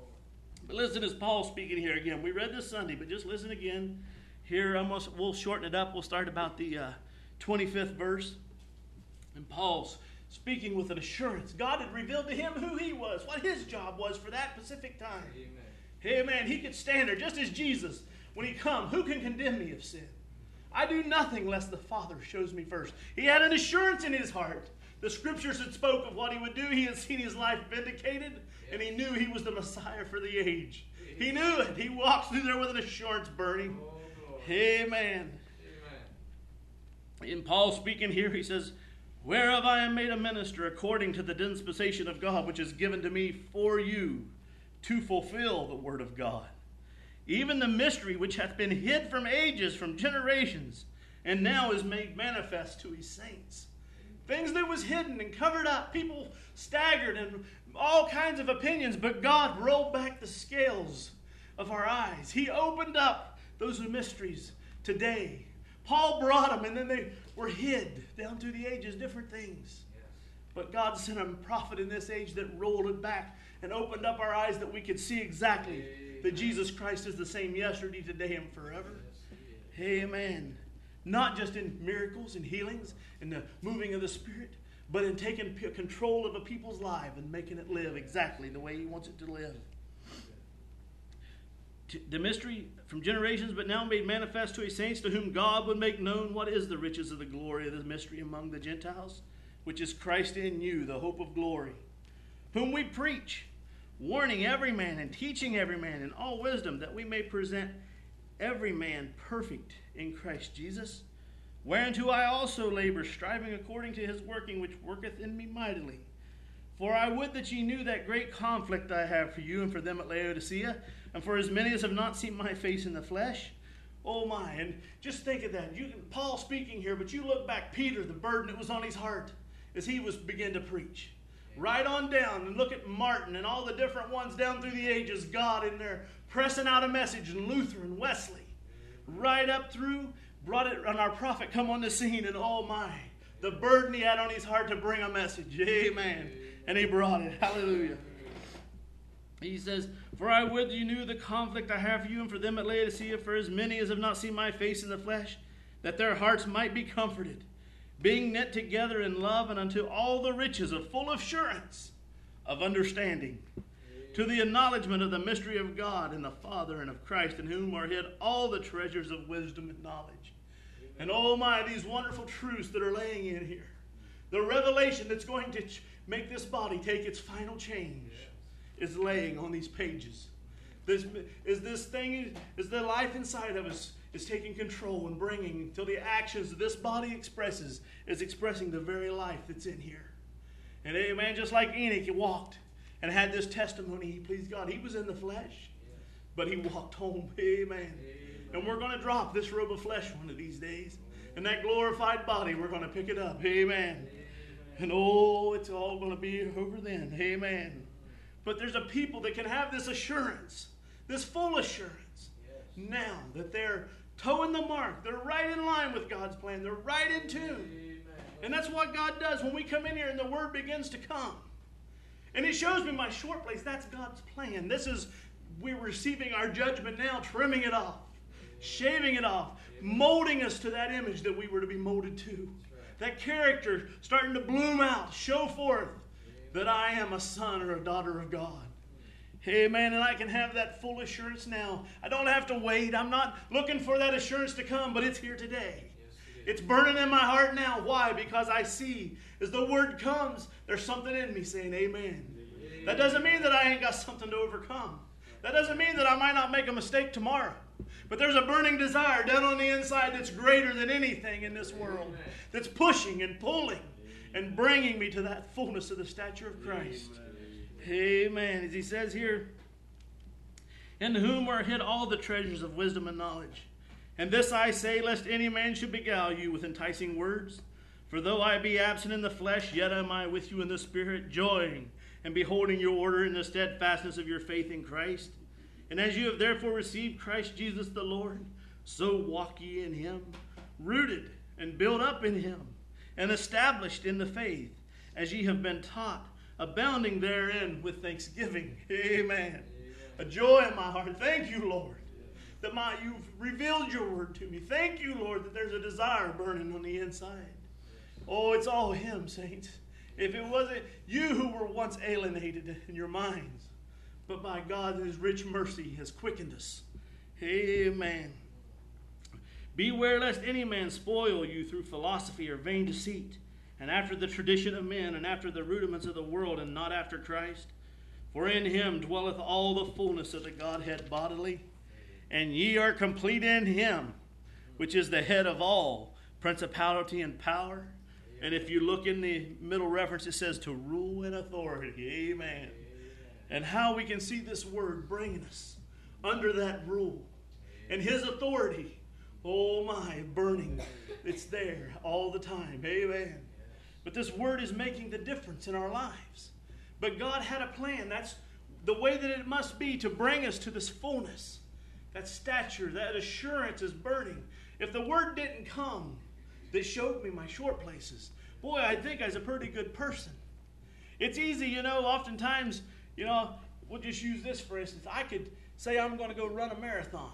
But listen, as Paul speaking here again. We read this Sunday, but just listen again. Here, almost, we'll shorten it up. We'll start about the uh, twenty-fifth verse. And Paul's speaking with an assurance. God had revealed to him who he was, what his job was for that specific time. Amen. Amen. He could stand there just as Jesus, when he come, who can condemn me of sin? I do nothing lest the Father shows me first. He had an assurance in his heart. The scriptures had spoke of what he would do. He had seen his life vindicated, and he knew he was the Messiah for the age. He knew it. He walks through there with an assurance burning. Amen. Amen. In Paul speaking here, he says, whereof I am made a minister according to the dispensation of God, which is given to me for you, to fulfill the word of God, even the mystery which hath been hid from ages, from generations, and now is made manifest to his saints. Things that was hidden and covered up, people staggered and all kinds of opinions, but God rolled back the scales of our eyes. He opened up those mysteries today. Paul brought them, and then they were hid down through the ages, different things. But God sent a prophet in this age that rolled it back and opened up our eyes that we could see exactly Amen. That Jesus Christ is the same yesterday, today, and forever. Yes, amen. Not just in miracles and healings and the moving of the Spirit, but in taking control of a people's life and making it live exactly the way He wants it to live. The mystery from generations, but now made manifest to His saints, to whom God would make known what is the riches of the glory of this mystery among the Gentiles, which is Christ in you, the hope of glory, whom we preach, warning every man and teaching every man in all wisdom, that we may present every man perfect in Christ Jesus, whereunto I also labor, striving according to His working, which worketh in me mightily. For I would that ye knew that great conflict I have for you and for them at Laodicea, and for as many as have not seen my face in the flesh. Oh my, and just think of that. You, Paul speaking here, but you look back, Peter, the burden that was on his heart as he was begin to preach. Right on down, and look at Martin and all the different ones down through the ages, God in there pressing out a message, and Luther and Wesley. right up through, brought it on our prophet come on the scene, and oh my, the burden he had on his heart to bring a message. Amen. And he brought it. Hallelujah. He says, for I would you knew the conflict I have for you and for them at Laodicea, for as many as have not seen my face in the flesh, that their hearts might be comforted, being knit together in love, and unto all the riches of full assurance of understanding, to the acknowledgement of the mystery of God and the Father and of Christ, in whom are hid all the treasures of wisdom and knowledge. And oh my, these wonderful truths that are laying in here. The revelation that's going to ch- make this body take its final change is laying on these pages. This is this thing, is the life inside of us is taking control and bringing till the actions that this body expresses is expressing the very life that's in here. And amen, just like Enoch, he walked and had this testimony. He pleased God. He was in the flesh, but he walked home. Amen. And we're going to drop this robe of flesh one of these days. And that glorified body, we're going to pick it up. Amen. And oh, it's all going to be over then. Amen. But there's a people that can have this assurance, this full assurance, now that they're toeing the mark. They're right in line with God's plan. They're right in tune. And that's what God does when we come in here and the word begins to come. And he shows me my short place. That's God's plan. This is, we're receiving our judgment now, trimming it off, shaving it off, molding us to that image that we were to be molded to. That character starting to bloom out, show forth that I am a son or a daughter of God. Amen. And I can have that full assurance now. I don't have to wait. I'm not looking for that assurance to come, but it's here today. It's burning in my heart now. Why? Because I see as the word comes, there's something in me saying amen. That doesn't mean that I ain't got something to overcome. That doesn't mean that I might not make a mistake tomorrow. But there's a burning desire down on the inside that's greater than anything in this world. That's pushing and pulling and bringing me to that fullness of the stature of Christ. Amen. As he says here, in whom are hid all the treasures of wisdom and knowledge. And this I say, lest any man should beguile you with enticing words. For though I be absent in the flesh, yet am I with you in the spirit, joying and beholding your order in the steadfastness of your faith in Christ. And as you have therefore received Christ Jesus the Lord, so walk ye in him, rooted and built up in him, and established in the faith, as ye have been taught, abounding therein with thanksgiving. Amen. Amen. A joy in my heart. Thank you, Lord, that my you've revealed your word to me. Thank you, Lord, that there's a desire burning on the inside. Oh, it's all him, saints. If it wasn't you who were once alienated in your minds, but by God in his rich mercy has quickened us. Amen. Beware lest any man spoil you through philosophy or vain deceit, and after the tradition of men, and after the rudiments of the world, and not after Christ. For in him dwelleth all the fullness of the Godhead bodily, and ye are complete in him, which is the head of all principality and power. And if you look in the middle reference, it says to rule and authority. Amen. And how we can see this word bringing us under that rule. And his authority, oh my, burning. It's there all the time. Amen. But this word is making the difference in our lives. But God had a plan. That's the way that it must be to bring us to this fullness. That stature, that assurance is burning. If the word didn't come that showed me my short places, boy, I think I was a pretty good person. It's easy, you know, oftentimes, you know, we'll just use this for instance. I could say I'm going to go run a marathon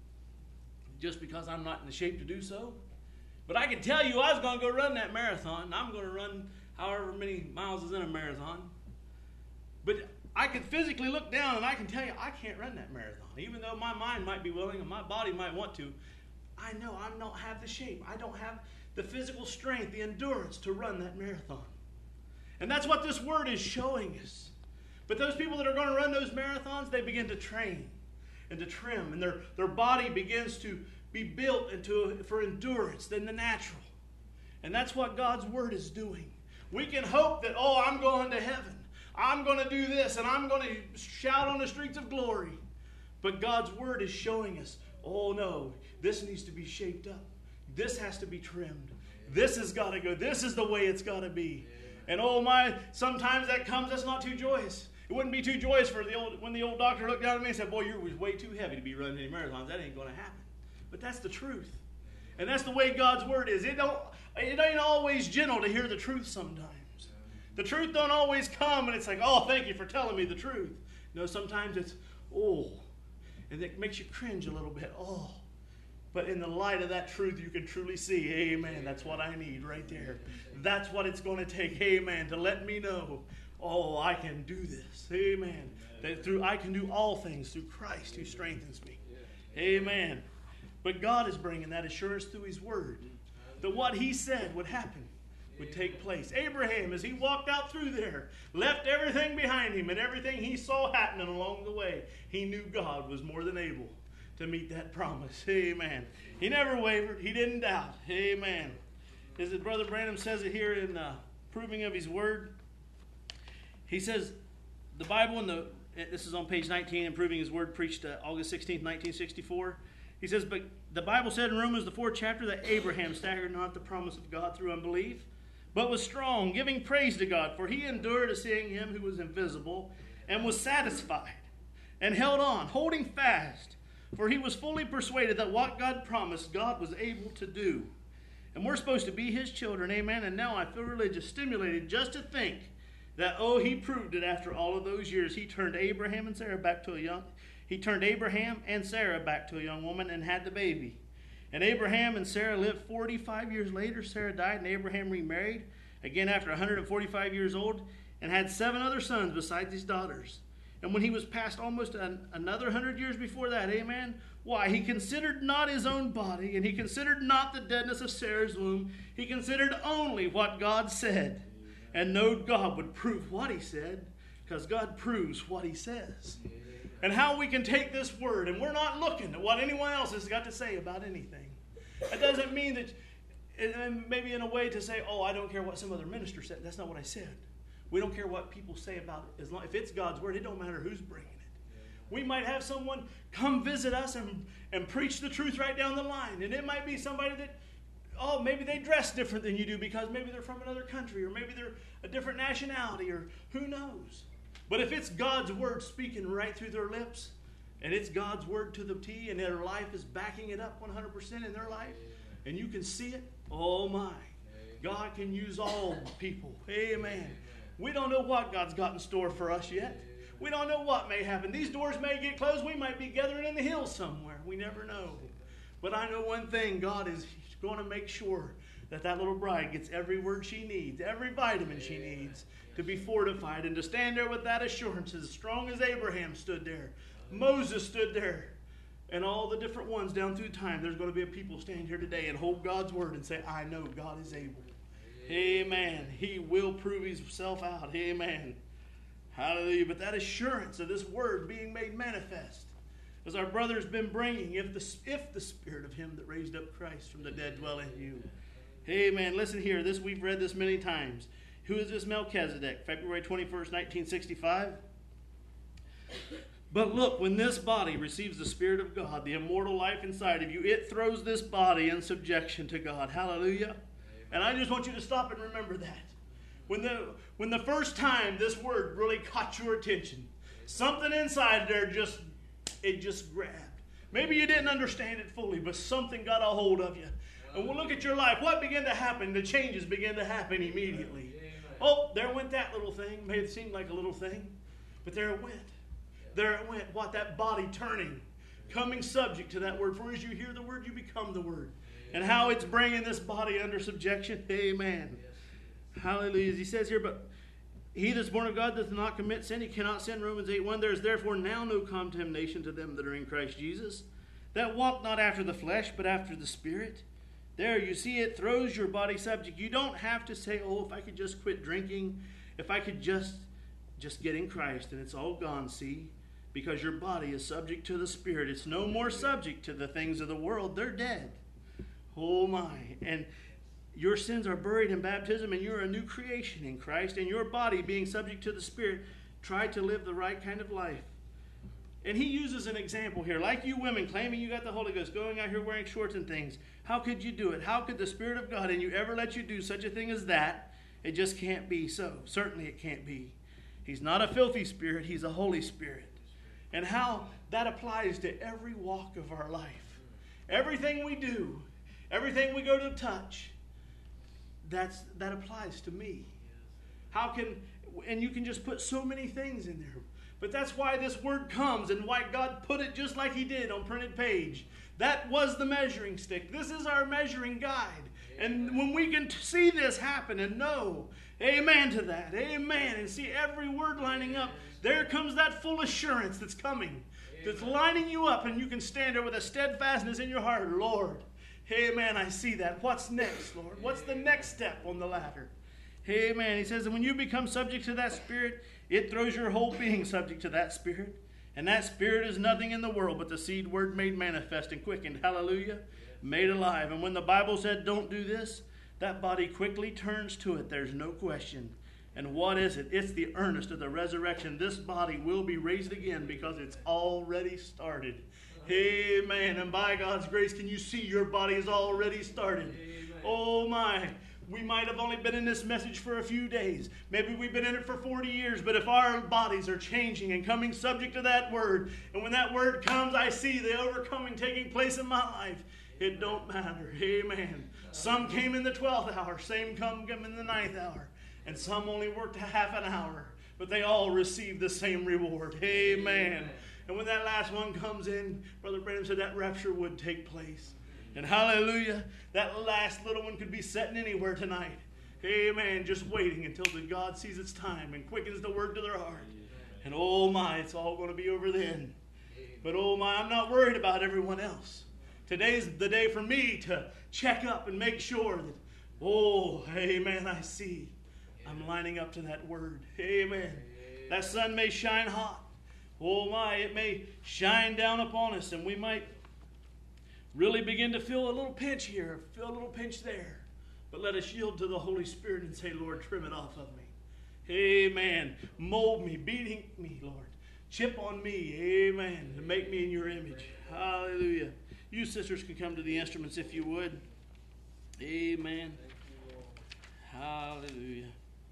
just because I'm not in the shape to do so. But I can tell you I was going to go run that marathon, and I'm going to run however many miles is in a marathon. But I can physically look down and I can tell you I can't run that marathon. Even though my mind might be willing and my body might want to, I know I don't have the shape. I don't have the physical strength, the endurance to run that marathon. And that's what this word is showing us. But those people that are going to run those marathons, they begin to train and to trim, and their, their body begins to be built into for endurance than the natural. And that's what God's word is doing. We can hope that, oh, I'm going to heaven. I'm going to do this, and I'm going to shout on the streets of glory. But God's word is showing us, oh no, this needs to be shaped up. This has to be trimmed. This has got to go. This is the way it's got to be. And oh my, sometimes that comes, that's not too joyous. It wouldn't be too joyous for the old when the old doctor looked down at me and said, boy, you're way too heavy to be running any marathons. That ain't going to happen. But that's the truth. And that's the way God's word is. It don't, it ain't always gentle to hear the truth sometimes. The truth don't always come and it's like, oh, thank you for telling me the truth. No, sometimes it's, oh, and it makes you cringe a little bit. Oh. But in the light of that truth, you can truly see, amen, that's what I need right there. That's what it's going to take, amen, to let me know, oh, I can do this, amen. That through I can do all things through Christ who strengthens me, amen. But God is bringing that assurance through His Word, that what He said would happen, would take place. Abraham, as he walked out through there, left everything behind him, and everything he saw happening along the way, he knew God was more than able to meet that promise. Amen. He never wavered. He didn't doubt. Amen. As Brother Branham says it here in uh, Proving of His Word, he says, the Bible, in the this is on page nineteen in Proving His Word, preached uh, August sixteenth, nineteen sixty-four. He says, but the Bible said in Romans, the fourth chapter, that Abraham staggered not at the promise of God through unbelief, but was strong, giving praise to God, for he endured as seeing Him who was invisible, and was satisfied, and held on, holding fast. For he was fully persuaded that what God promised, God was able to do. And we're supposed to be His children, amen. And now I feel religious, stimulated just to think that, oh, He proved it after all of those years. He turned Abraham and Sarah back to a young, he turned Abraham and Sarah back to a young woman and had the baby. And Abraham and Sarah lived forty-five years later. Sarah died and Abraham remarried, again after one hundred forty-five years old, and had seven other sons besides his daughters. And when he was past almost an, another hundred years before that, amen, why, he considered not his own body, and he considered not the deadness of Sarah's womb. He considered only what God said, and knowed God would prove what He said, because God proves what He says. And how we can take this word, and we're not looking at what anyone else has got to say about anything. That doesn't mean that, and maybe in a way to say, oh, I don't care what some other minister said. That's not what I said. We don't care what people say about it. As long, if it's God's word, it don't matter who's bringing it. We might have someone come visit us and, and preach the truth right down the line. And it might be somebody that, oh, maybe they dress different than you do because maybe they're from another country, or maybe they're a different nationality, or who knows. But if it's God's word speaking right through their lips, and it's God's word to the T, and their life is backing it up one hundred percent in their life, and you can see it, oh my. God can use all people. Amen. We don't know what God's got in store for us yet. We don't know what may happen. These doors may get closed. We might be gathering in the hills somewhere. We never know. But I know one thing. God is going to make sure that that little bride gets every word she needs, every vitamin she needs to be fortified and to stand there with that assurance, as strong as Abraham stood there, Moses stood there, and all the different ones down through time. There's going to be a people stand here today and hold God's word and say, I know God is able. Amen. He will prove Himself out. Amen. Hallelujah. But that assurance of this word being made manifest, as our brother's been bringing, if the, if the Spirit of Him that raised up Christ from the dead dwell in you. Amen. Listen here. This, we've read this many times. Who is this Melchizedek? February twenty-first, nineteen sixty-five. But look, when this body receives the Spirit of God, the immortal life inside of you, it throws this body in subjection to God. Hallelujah. And I just want you to stop and remember that. When the, when the first time this word really caught your attention, something inside there just, it just grabbed. Maybe you didn't understand it fully, but something got a hold of you. And we'll look at your life. What began to happen? The changes began to happen immediately. Oh, there went that little thing. May have seemed like a little thing, but there it went. There it went. What? That body turning, coming subject to that word. For as you hear the word, you become the word. And how it's bringing this body under subjection. Amen. Yes. Hallelujah. As he says here, but he that's born of God doth not commit sin. He cannot sin. Romans eight one. There is therefore now no condemnation to them that are in Christ Jesus, that walk not after the flesh, but after the Spirit. There, you see, it throws your body subject. You don't have to say, oh, if I could just quit drinking, if I could just, just get in Christ, and it's all gone, see? Because your body is subject to the Spirit. It's no more subject to the things of the world. They're dead. Oh my. And your sins are buried in baptism, and you're a new creation in Christ, and your body being subject to the Spirit, try to live the right kind of life. And he uses an example here. Like you women claiming you got the Holy Ghost, going out here wearing shorts and things. How could you do it? How could the Spirit of God in you ever let you do such a thing as that? It just can't be so. Certainly it can't be. He's not a filthy spirit. He's a Holy Spirit. And how that applies to every walk of our life. Everything we do, everything we go to touch, that's that applies to me. How can, and you can just put so many things in there. But that's why this word comes and why God put it just like he did on printed page. That was the measuring stick. This is our measuring guide. And when we can see this happen and know, amen to that, amen, and see every word lining up, there comes that full assurance that's coming, that's lining you up, and you can stand there with a steadfastness in your heart. Lord, amen, I see that. What's next, Lord? What's the next step on the ladder? Amen. He says that when you become subject to that Spirit, it throws your whole being subject to that Spirit. And that Spirit is nothing in the world but the seed word made manifest and quickened. Hallelujah. Made alive. And when the Bible said don't do this, that body quickly turns to it. There's no question. And what is it? It's the earnest of the resurrection. This body will be raised again because it's already started. Amen. And by God's grace, can you see your body is already started? Amen. Oh my. We might have only been in this message for a few days. Maybe we've been in it for forty years. But if our bodies are changing and coming subject to that word, and when that word comes, I see the overcoming taking place in my life. It don't matter. Amen. Some came in the twelfth hour. Some come in the ninth hour. And some only worked a half an hour. But they all received the same reward. Amen. And when that last one comes in, Brother Branham said that rapture would take place. And hallelujah, that last little one could be sitting anywhere tonight. Amen. Just waiting until the God sees its time and quickens the word to their heart. And oh my, it's all going to be over then. But oh my, I'm not worried about everyone else. Today's the day for me to check up and make sure that, oh, amen, I see. I'm lining up to that word. Amen. That sun may shine hot. Oh my, it may shine down upon us, and we might really begin to feel a little pinch here, feel a little pinch there. But let us yield to the Holy Spirit and say, Lord, trim it off of me. Amen. Mold me, beating me, Lord. Chip on me, amen, and make me in your image. Hallelujah. You sisters can come to the instruments if you would. Amen. Hallelujah.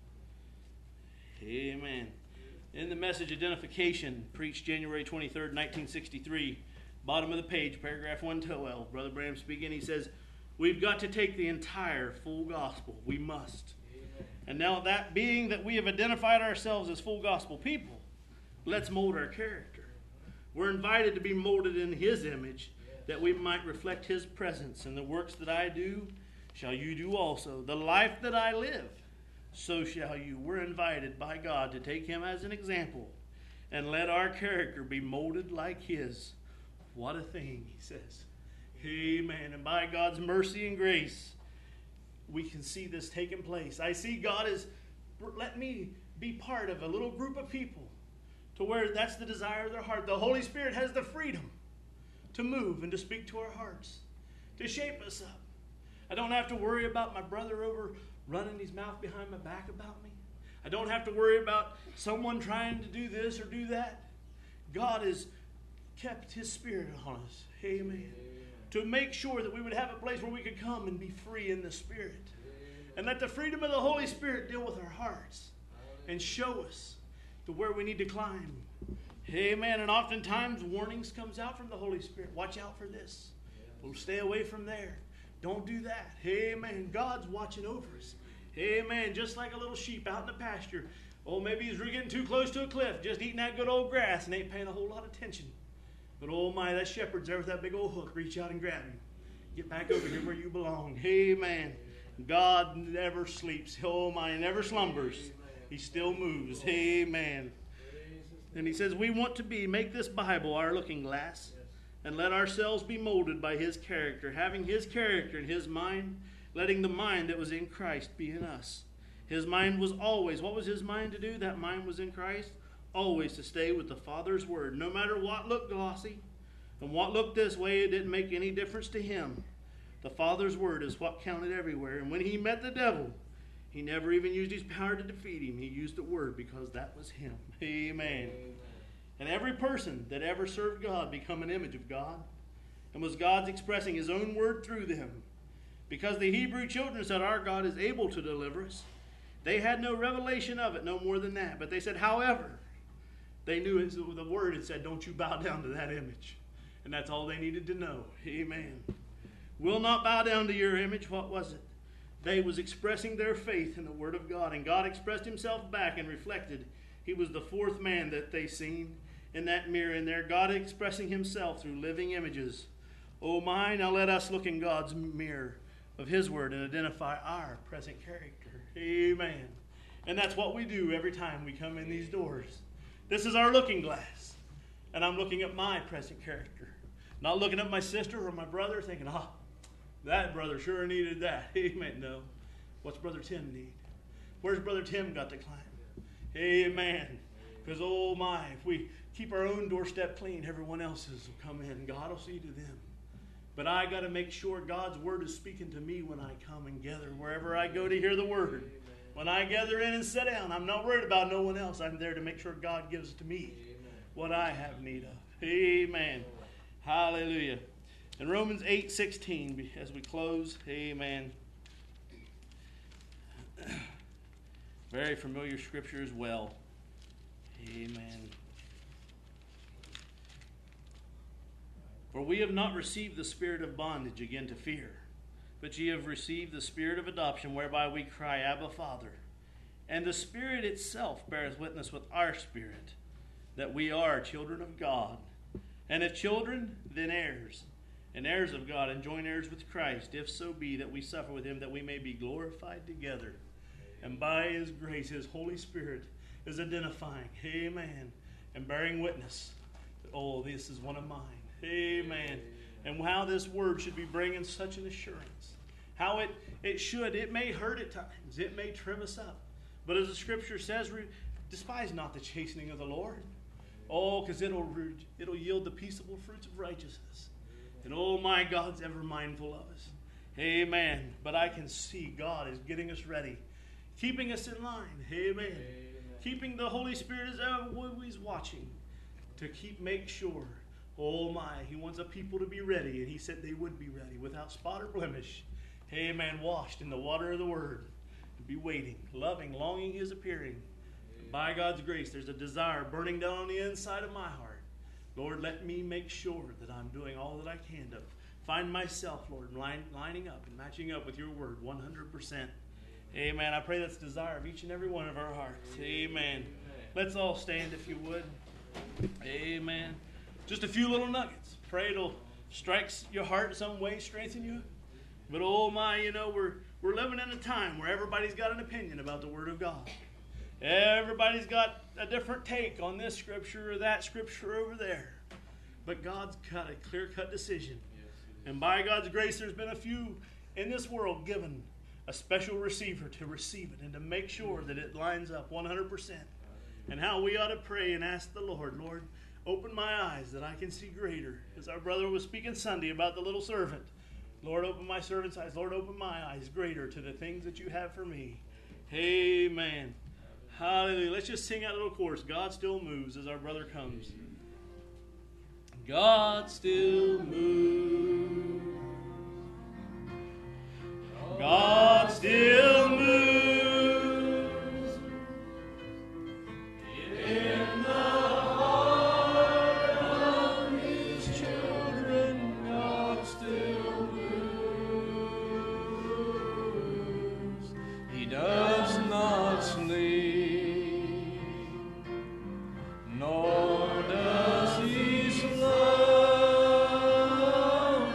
Amen. In the message identification, preached January twenty-third, nineteen sixty-three, bottom of the page, paragraph one twelve, Brother Branham speaking, he says, we've got to take the entire full gospel. We must. Amen. And now that being that we have identified ourselves as full gospel people, let's mold our character. We're invited to be molded in his image, that we might reflect his presence. And the works that I do, shall you do also. The life that I live, so shall you. We're invited by God to take him as an example and let our character be molded like his. What a thing, he says. Amen. And by God's mercy and grace, we can see this taking place. I see God has let me be part of a little group of people to where that's the desire of their heart. The Holy Spirit has the freedom to move and to speak to our hearts, to shape us up. I don't have to worry about my brother over running his mouth behind my back about me. I don't have to worry about someone trying to do this or do that. God has kept his Spirit on us. Amen. Amen. To make sure that we would have a place where we could come and be free in the Spirit. Amen. And let the freedom of the Holy Spirit deal with our hearts. Amen. And show us to where we need to climb. Amen. And oftentimes warnings comes out from the Holy Spirit. Watch out for this. We'll stay away from there. Don't do that. Amen. God's watching over us. Amen. Just like a little sheep out in the pasture. Oh, maybe he's getting too close to a cliff, just eating that good old grass and ain't paying a whole lot of attention. But oh my, that shepherd's there with that big old hook. Reach out and grab him. Get back over here where you belong. Amen. God never sleeps. Oh my, he never slumbers. He still moves. Amen. And he says we want to be, make this Bible our looking glass. And let ourselves be molded by his character, having his character in his mind, letting the mind that was in Christ be in us. His mind was always, what was his mind to do? That mind was in Christ, always to stay with the Father's word. No matter what looked glossy and what looked this way, it didn't make any difference to him. The Father's word is what counted everywhere. And when he met the devil, he never even used his power to defeat him. He used the word because that was him. Amen. Amen. And every person that ever served God become an image of God. And was God's expressing his own word through them. Because the Hebrew children said, our God is able to deliver us. They had no revelation of it, no more than that. But they said, however, they knew the word had said, don't you bow down to that image. And that's all they needed to know. Amen. Will not bow down to your image. What was it? They was expressing their faith in the Word of God. And God expressed himself back and reflected. He was the fourth man that they seen in that mirror in there. God expressing himself through living images. Oh my, now let us look in God's mirror of his Word and identify our present character. Amen. And that's what we do every time we come in these doors. This is our looking glass. And I'm looking at my present character. Not looking at my sister or my brother thinking, ah, that brother sure needed that. Amen. No. What's Brother Tim need? Where's Brother Tim got to climb? Amen. Because, oh my, if we keep our own doorstep clean, everyone else's will come in. God will see to them. But I got to make sure God's Word is speaking to me when I come and gather wherever I go to hear the Word. When I gather in and sit down, I'm not worried about no one else. I'm there to make sure God gives to me what I have need of. Amen. Hallelujah. In Romans eight sixteen, as we close, amen. Very familiar scripture as well. Amen. For we have not received the spirit of bondage again to fear, but ye have received the spirit of adoption, whereby we cry, Abba, Father. And the Spirit itself bears witness with our spirit that we are children of God. And if children, then heirs, and heirs of God, and joint heirs with Christ, if so be that we suffer with him, that we may be glorified together. And by his grace, his Holy Spirit is identifying, amen, and bearing witness that, oh, this is one of mine. Amen. And how this word should be bringing such an assurance. How it, it should. It may hurt at times. It may trim us up. But as the scripture says, despise not the chastening of the Lord. Oh, because it'll, it'll yield the peaceable fruits of righteousness. And oh, my God's ever mindful of us. Amen. But I can see God is getting us ready. Keeping us in line. Amen. Amen. Keeping the Holy Spirit is always watching. To keep, make sure. Oh my, he wants a people to be ready. And he said they would be ready without spot or blemish. Amen. Washed in the water of the Word. To be waiting, loving, longing his appearing. And by God's grace, there's a desire burning down on the inside of my heart. Lord, let me make sure that I'm doing all that I can to find myself, Lord, line, lining up and matching up with your Word one hundred percent. Amen. I pray that's the desire of each and every one of our hearts. Amen. Let's all stand if you would. Amen. Just a few little nuggets. Pray it'll strike your heart in some way, strengthen you. But oh my, you know, we're we're living in a time where everybody's got an opinion about the Word of God. Everybody's got a different take on this scripture or that scripture over there. But God's got a clear-cut decision. And by God's grace, there's been a few in this world given a special receiver to receive it and to make sure that it lines up one hundred percent. And how we ought to pray and ask the Lord, Lord, open my eyes that I can see greater. As our brother was speaking Sunday about the little servant. Lord, open my servant's eyes. Lord, open my eyes greater to the things that you have for me. Amen. Hallelujah. Let's just sing that little chorus. God still moves as our brother comes. God still moves. God still moves in the heart of his children. God still moves. He does not sleep, nor does he slumber.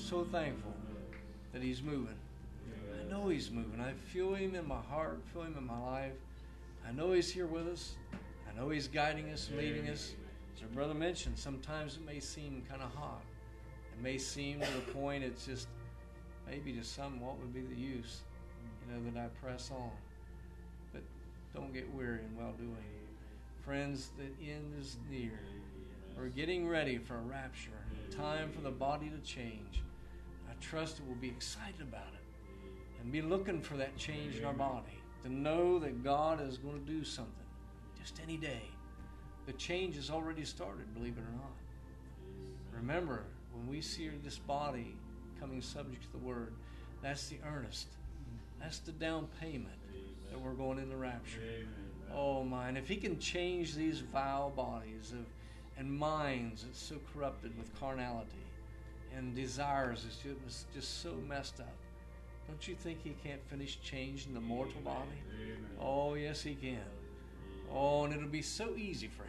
so thankful that He's moving. I know He's moving. I feel Him in my heart, feel Him in my life. I know He's here with us. I know He's guiding us, leading us. As our brother mentioned, sometimes it may seem kind of hot. It may seem to the point it's just, maybe to some, what would be the use, you know, that I press on. But don't get weary in well-doing. Friends, the end is near. We're getting ready for a rapture, time for the body to change. I trust that we'll be excited about it and be looking for that change in our body, to know that God is going to do something just any day. The change has already started, believe it or not. Remember, when we see this body coming subject to the Word, that's the earnest. That's the down payment that we're going in the rapture. Oh my, and if He can change these vile bodies of, and minds that's so corrupted with carnality and desires that's just, just so messed up, don't you think He can't finish changing the mortal body? Oh yes, He can. Oh, and it'll be so easy for Him.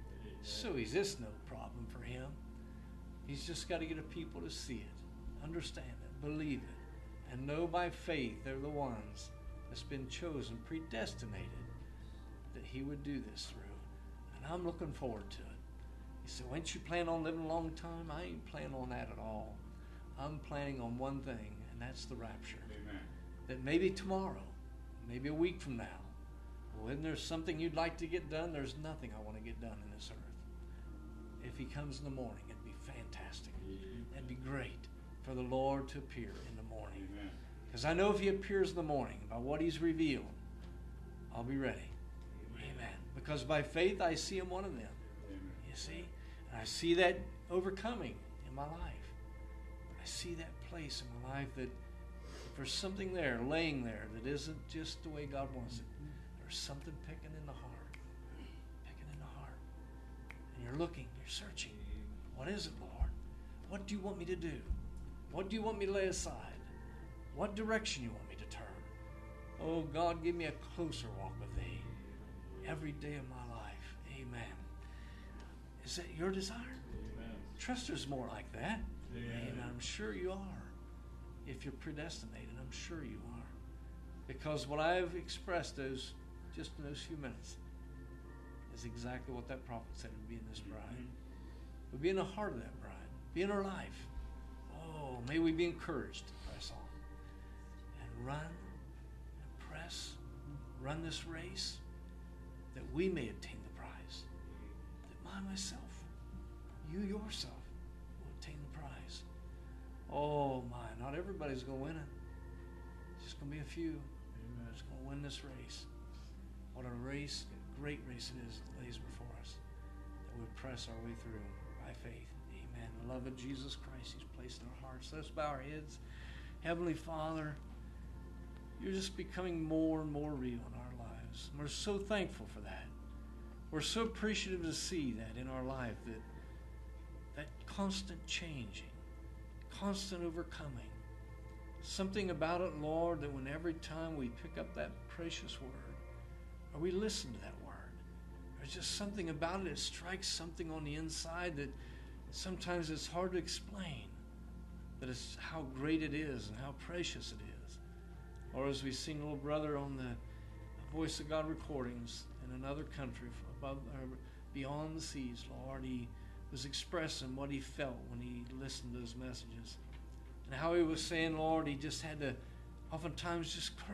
So easy. It's no problem for Him. He's just got to get a people to see it, understand it, believe it, and know by faith they're the ones that's been chosen, predestinated, that He would do this through. And I'm looking forward to it. You say, ain't you plan on living a long time? I ain't planning on that at all. I'm planning on one thing, and that's the rapture. Amen. That maybe tomorrow, maybe a week from now, well, isn't there something you'd like to get done? There's nothing I want to get done in this earth. If He comes in the morning, it'd be fantastic. That'd be great for the Lord to appear in the morning. Because I know if He appears in the morning by what He's revealed, I'll be ready. Amen. Amen. Because by faith I see Him one of them. Amen. You see? And I see that overcoming in my life. I see that place in my life that if there's something there, laying there, that isn't just the way God wants it. There's something picking in the heart. Picking in the heart. And you're looking, you're searching. What is it, Lord? What do you want me to do? What do you want me to lay aside? What direction you want me to turn? Oh, God, give me a closer walk with Thee every day of my life. Amen. Is that your desire? Amen. Trust there's more like that. Amen. And I'm sure you are. If you're predestinated, I'm sure you are. Because what I've expressed those just in those few minutes is exactly what that prophet said would be in this bride. It would be in the heart of that bride. Be in her life. Oh, may we be encouraged to press on and run and press, run this race that we may obtain the prize. That I myself, you yourself, will obtain the prize. Oh my, not everybody's going to win it. It's just going to be a few. Amen. It's going to win this race. What a race, a great race it is that lays before us, that we press our way through by faith. Amen. The love of Jesus Christ He's placed in our hearts. Let's bow our heads. Heavenly Father, You're just becoming more and more real in our lives. And we're so thankful for that. We're so appreciative to see that in our life, that that constant changing, constant overcoming. Something about it, Lord, that when every time we pick up that precious word, or we listen to that word, there's just something about it that strikes something on the inside that sometimes it's hard to explain, that it's how great it is and how precious it is. Or as we sing little brother on the Voice of God recordings in another country above or beyond the seas, Lord, he was expressing what he felt when he listened to those messages. And how he was saying, Lord, he just had to oftentimes just cry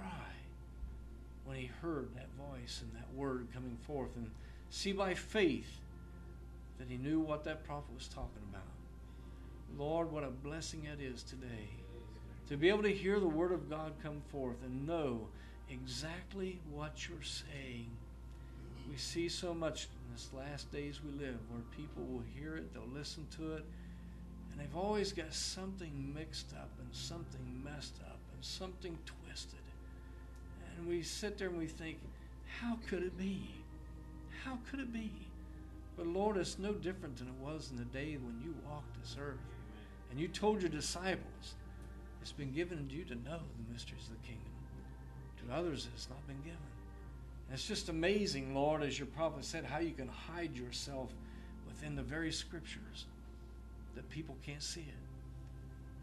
when he heard that voice and that word coming forth, and see by faith that he knew what that prophet was talking about. Lord, what a blessing it is today to be able to hear the word of God come forth and know exactly what you're saying. We see so much in this last days we live where people will hear it, they'll listen to it, and they've always got something mixed up and something messed up and something twisted. And we sit there and we think, how could it be? How could it be? But Lord, it's no different than it was in the day when you walked this earth. And you told your disciples, it's been given to you to know the mysteries of the kingdom. To others, it's not been given. And it's just amazing, Lord, as your prophet said, how you can hide yourself within the very scriptures that people can't see it.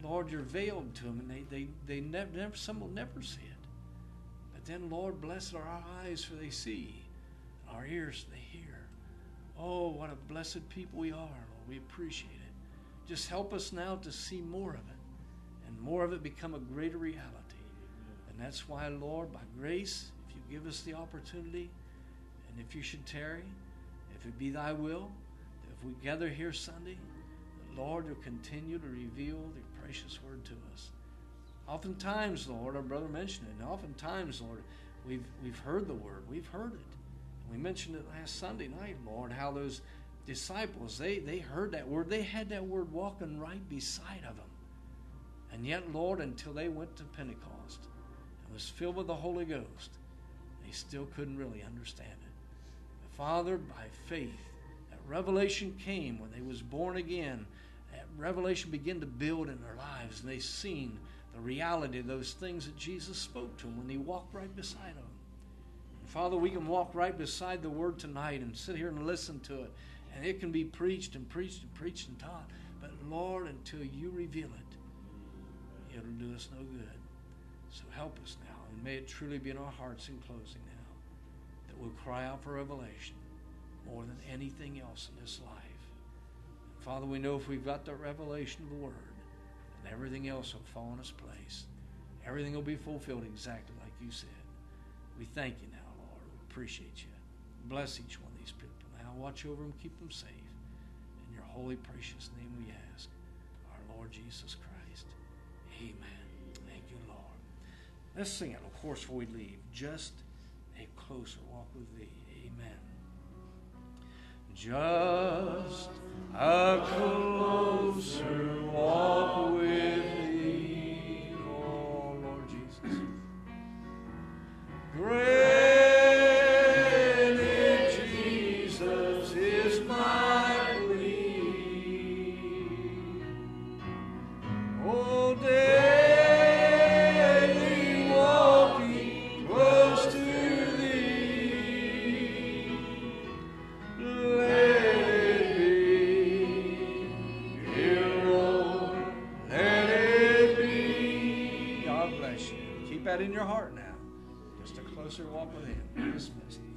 Lord, you're veiled to them, and they, they, they never, never, some will never see it. But then, Lord, blessed are our eyes, for they see, and our ears, for they hear. Oh, what a blessed people we are, Lord. We appreciate it. Just help us now to see more of it, and more of it become a greater reality. And that's why, Lord, by grace, if you give us the opportunity, and if you should tarry, if it be thy will, that if we gather here Sunday, that, Lord, you'll continue to reveal your precious word to us. Oftentimes, Lord, our brother mentioned it, and oftentimes, Lord, we've, we've heard the word. We've heard it. We mentioned it last Sunday night, Lord, how those disciples, they, they heard that word. They had that word walking right beside of them. And yet, Lord, until they went to Pentecost and was filled with the Holy Ghost, they still couldn't really understand it. But Father, by faith, that revelation came when they was born again. That revelation began to build in their lives, and they seen the reality of those things that Jesus spoke to them when he walked right beside them. And Father, we can walk right beside the word tonight and sit here and listen to it, and it can be preached and preached and preached and taught. But Lord, until you reveal it, it'll do us no good. So help us now, and may it truly be in our hearts in closing now, that we'll cry out for revelation more than anything else in this life. And Father, we know if we've got the revelation of the word, then everything else will fall in its place. Everything will be fulfilled exactly like you said. We thank you now, Lord. We appreciate you. Bless each one of these people now. Watch over them, keep them safe. In your holy, precious name we ask, our Lord Jesus Christ. Amen. Thank you, Lord. Let's sing it, of course, before we leave. Just a closer walk with thee. Amen. Just a closer walk with thee, oh Lord Jesus. Great Jesus is my plea. Oh, daily walking close to thee. Let it be, dear Lord, let it be. God bless you. Keep that in your heart now. Just a closer walk with him. Dismissed.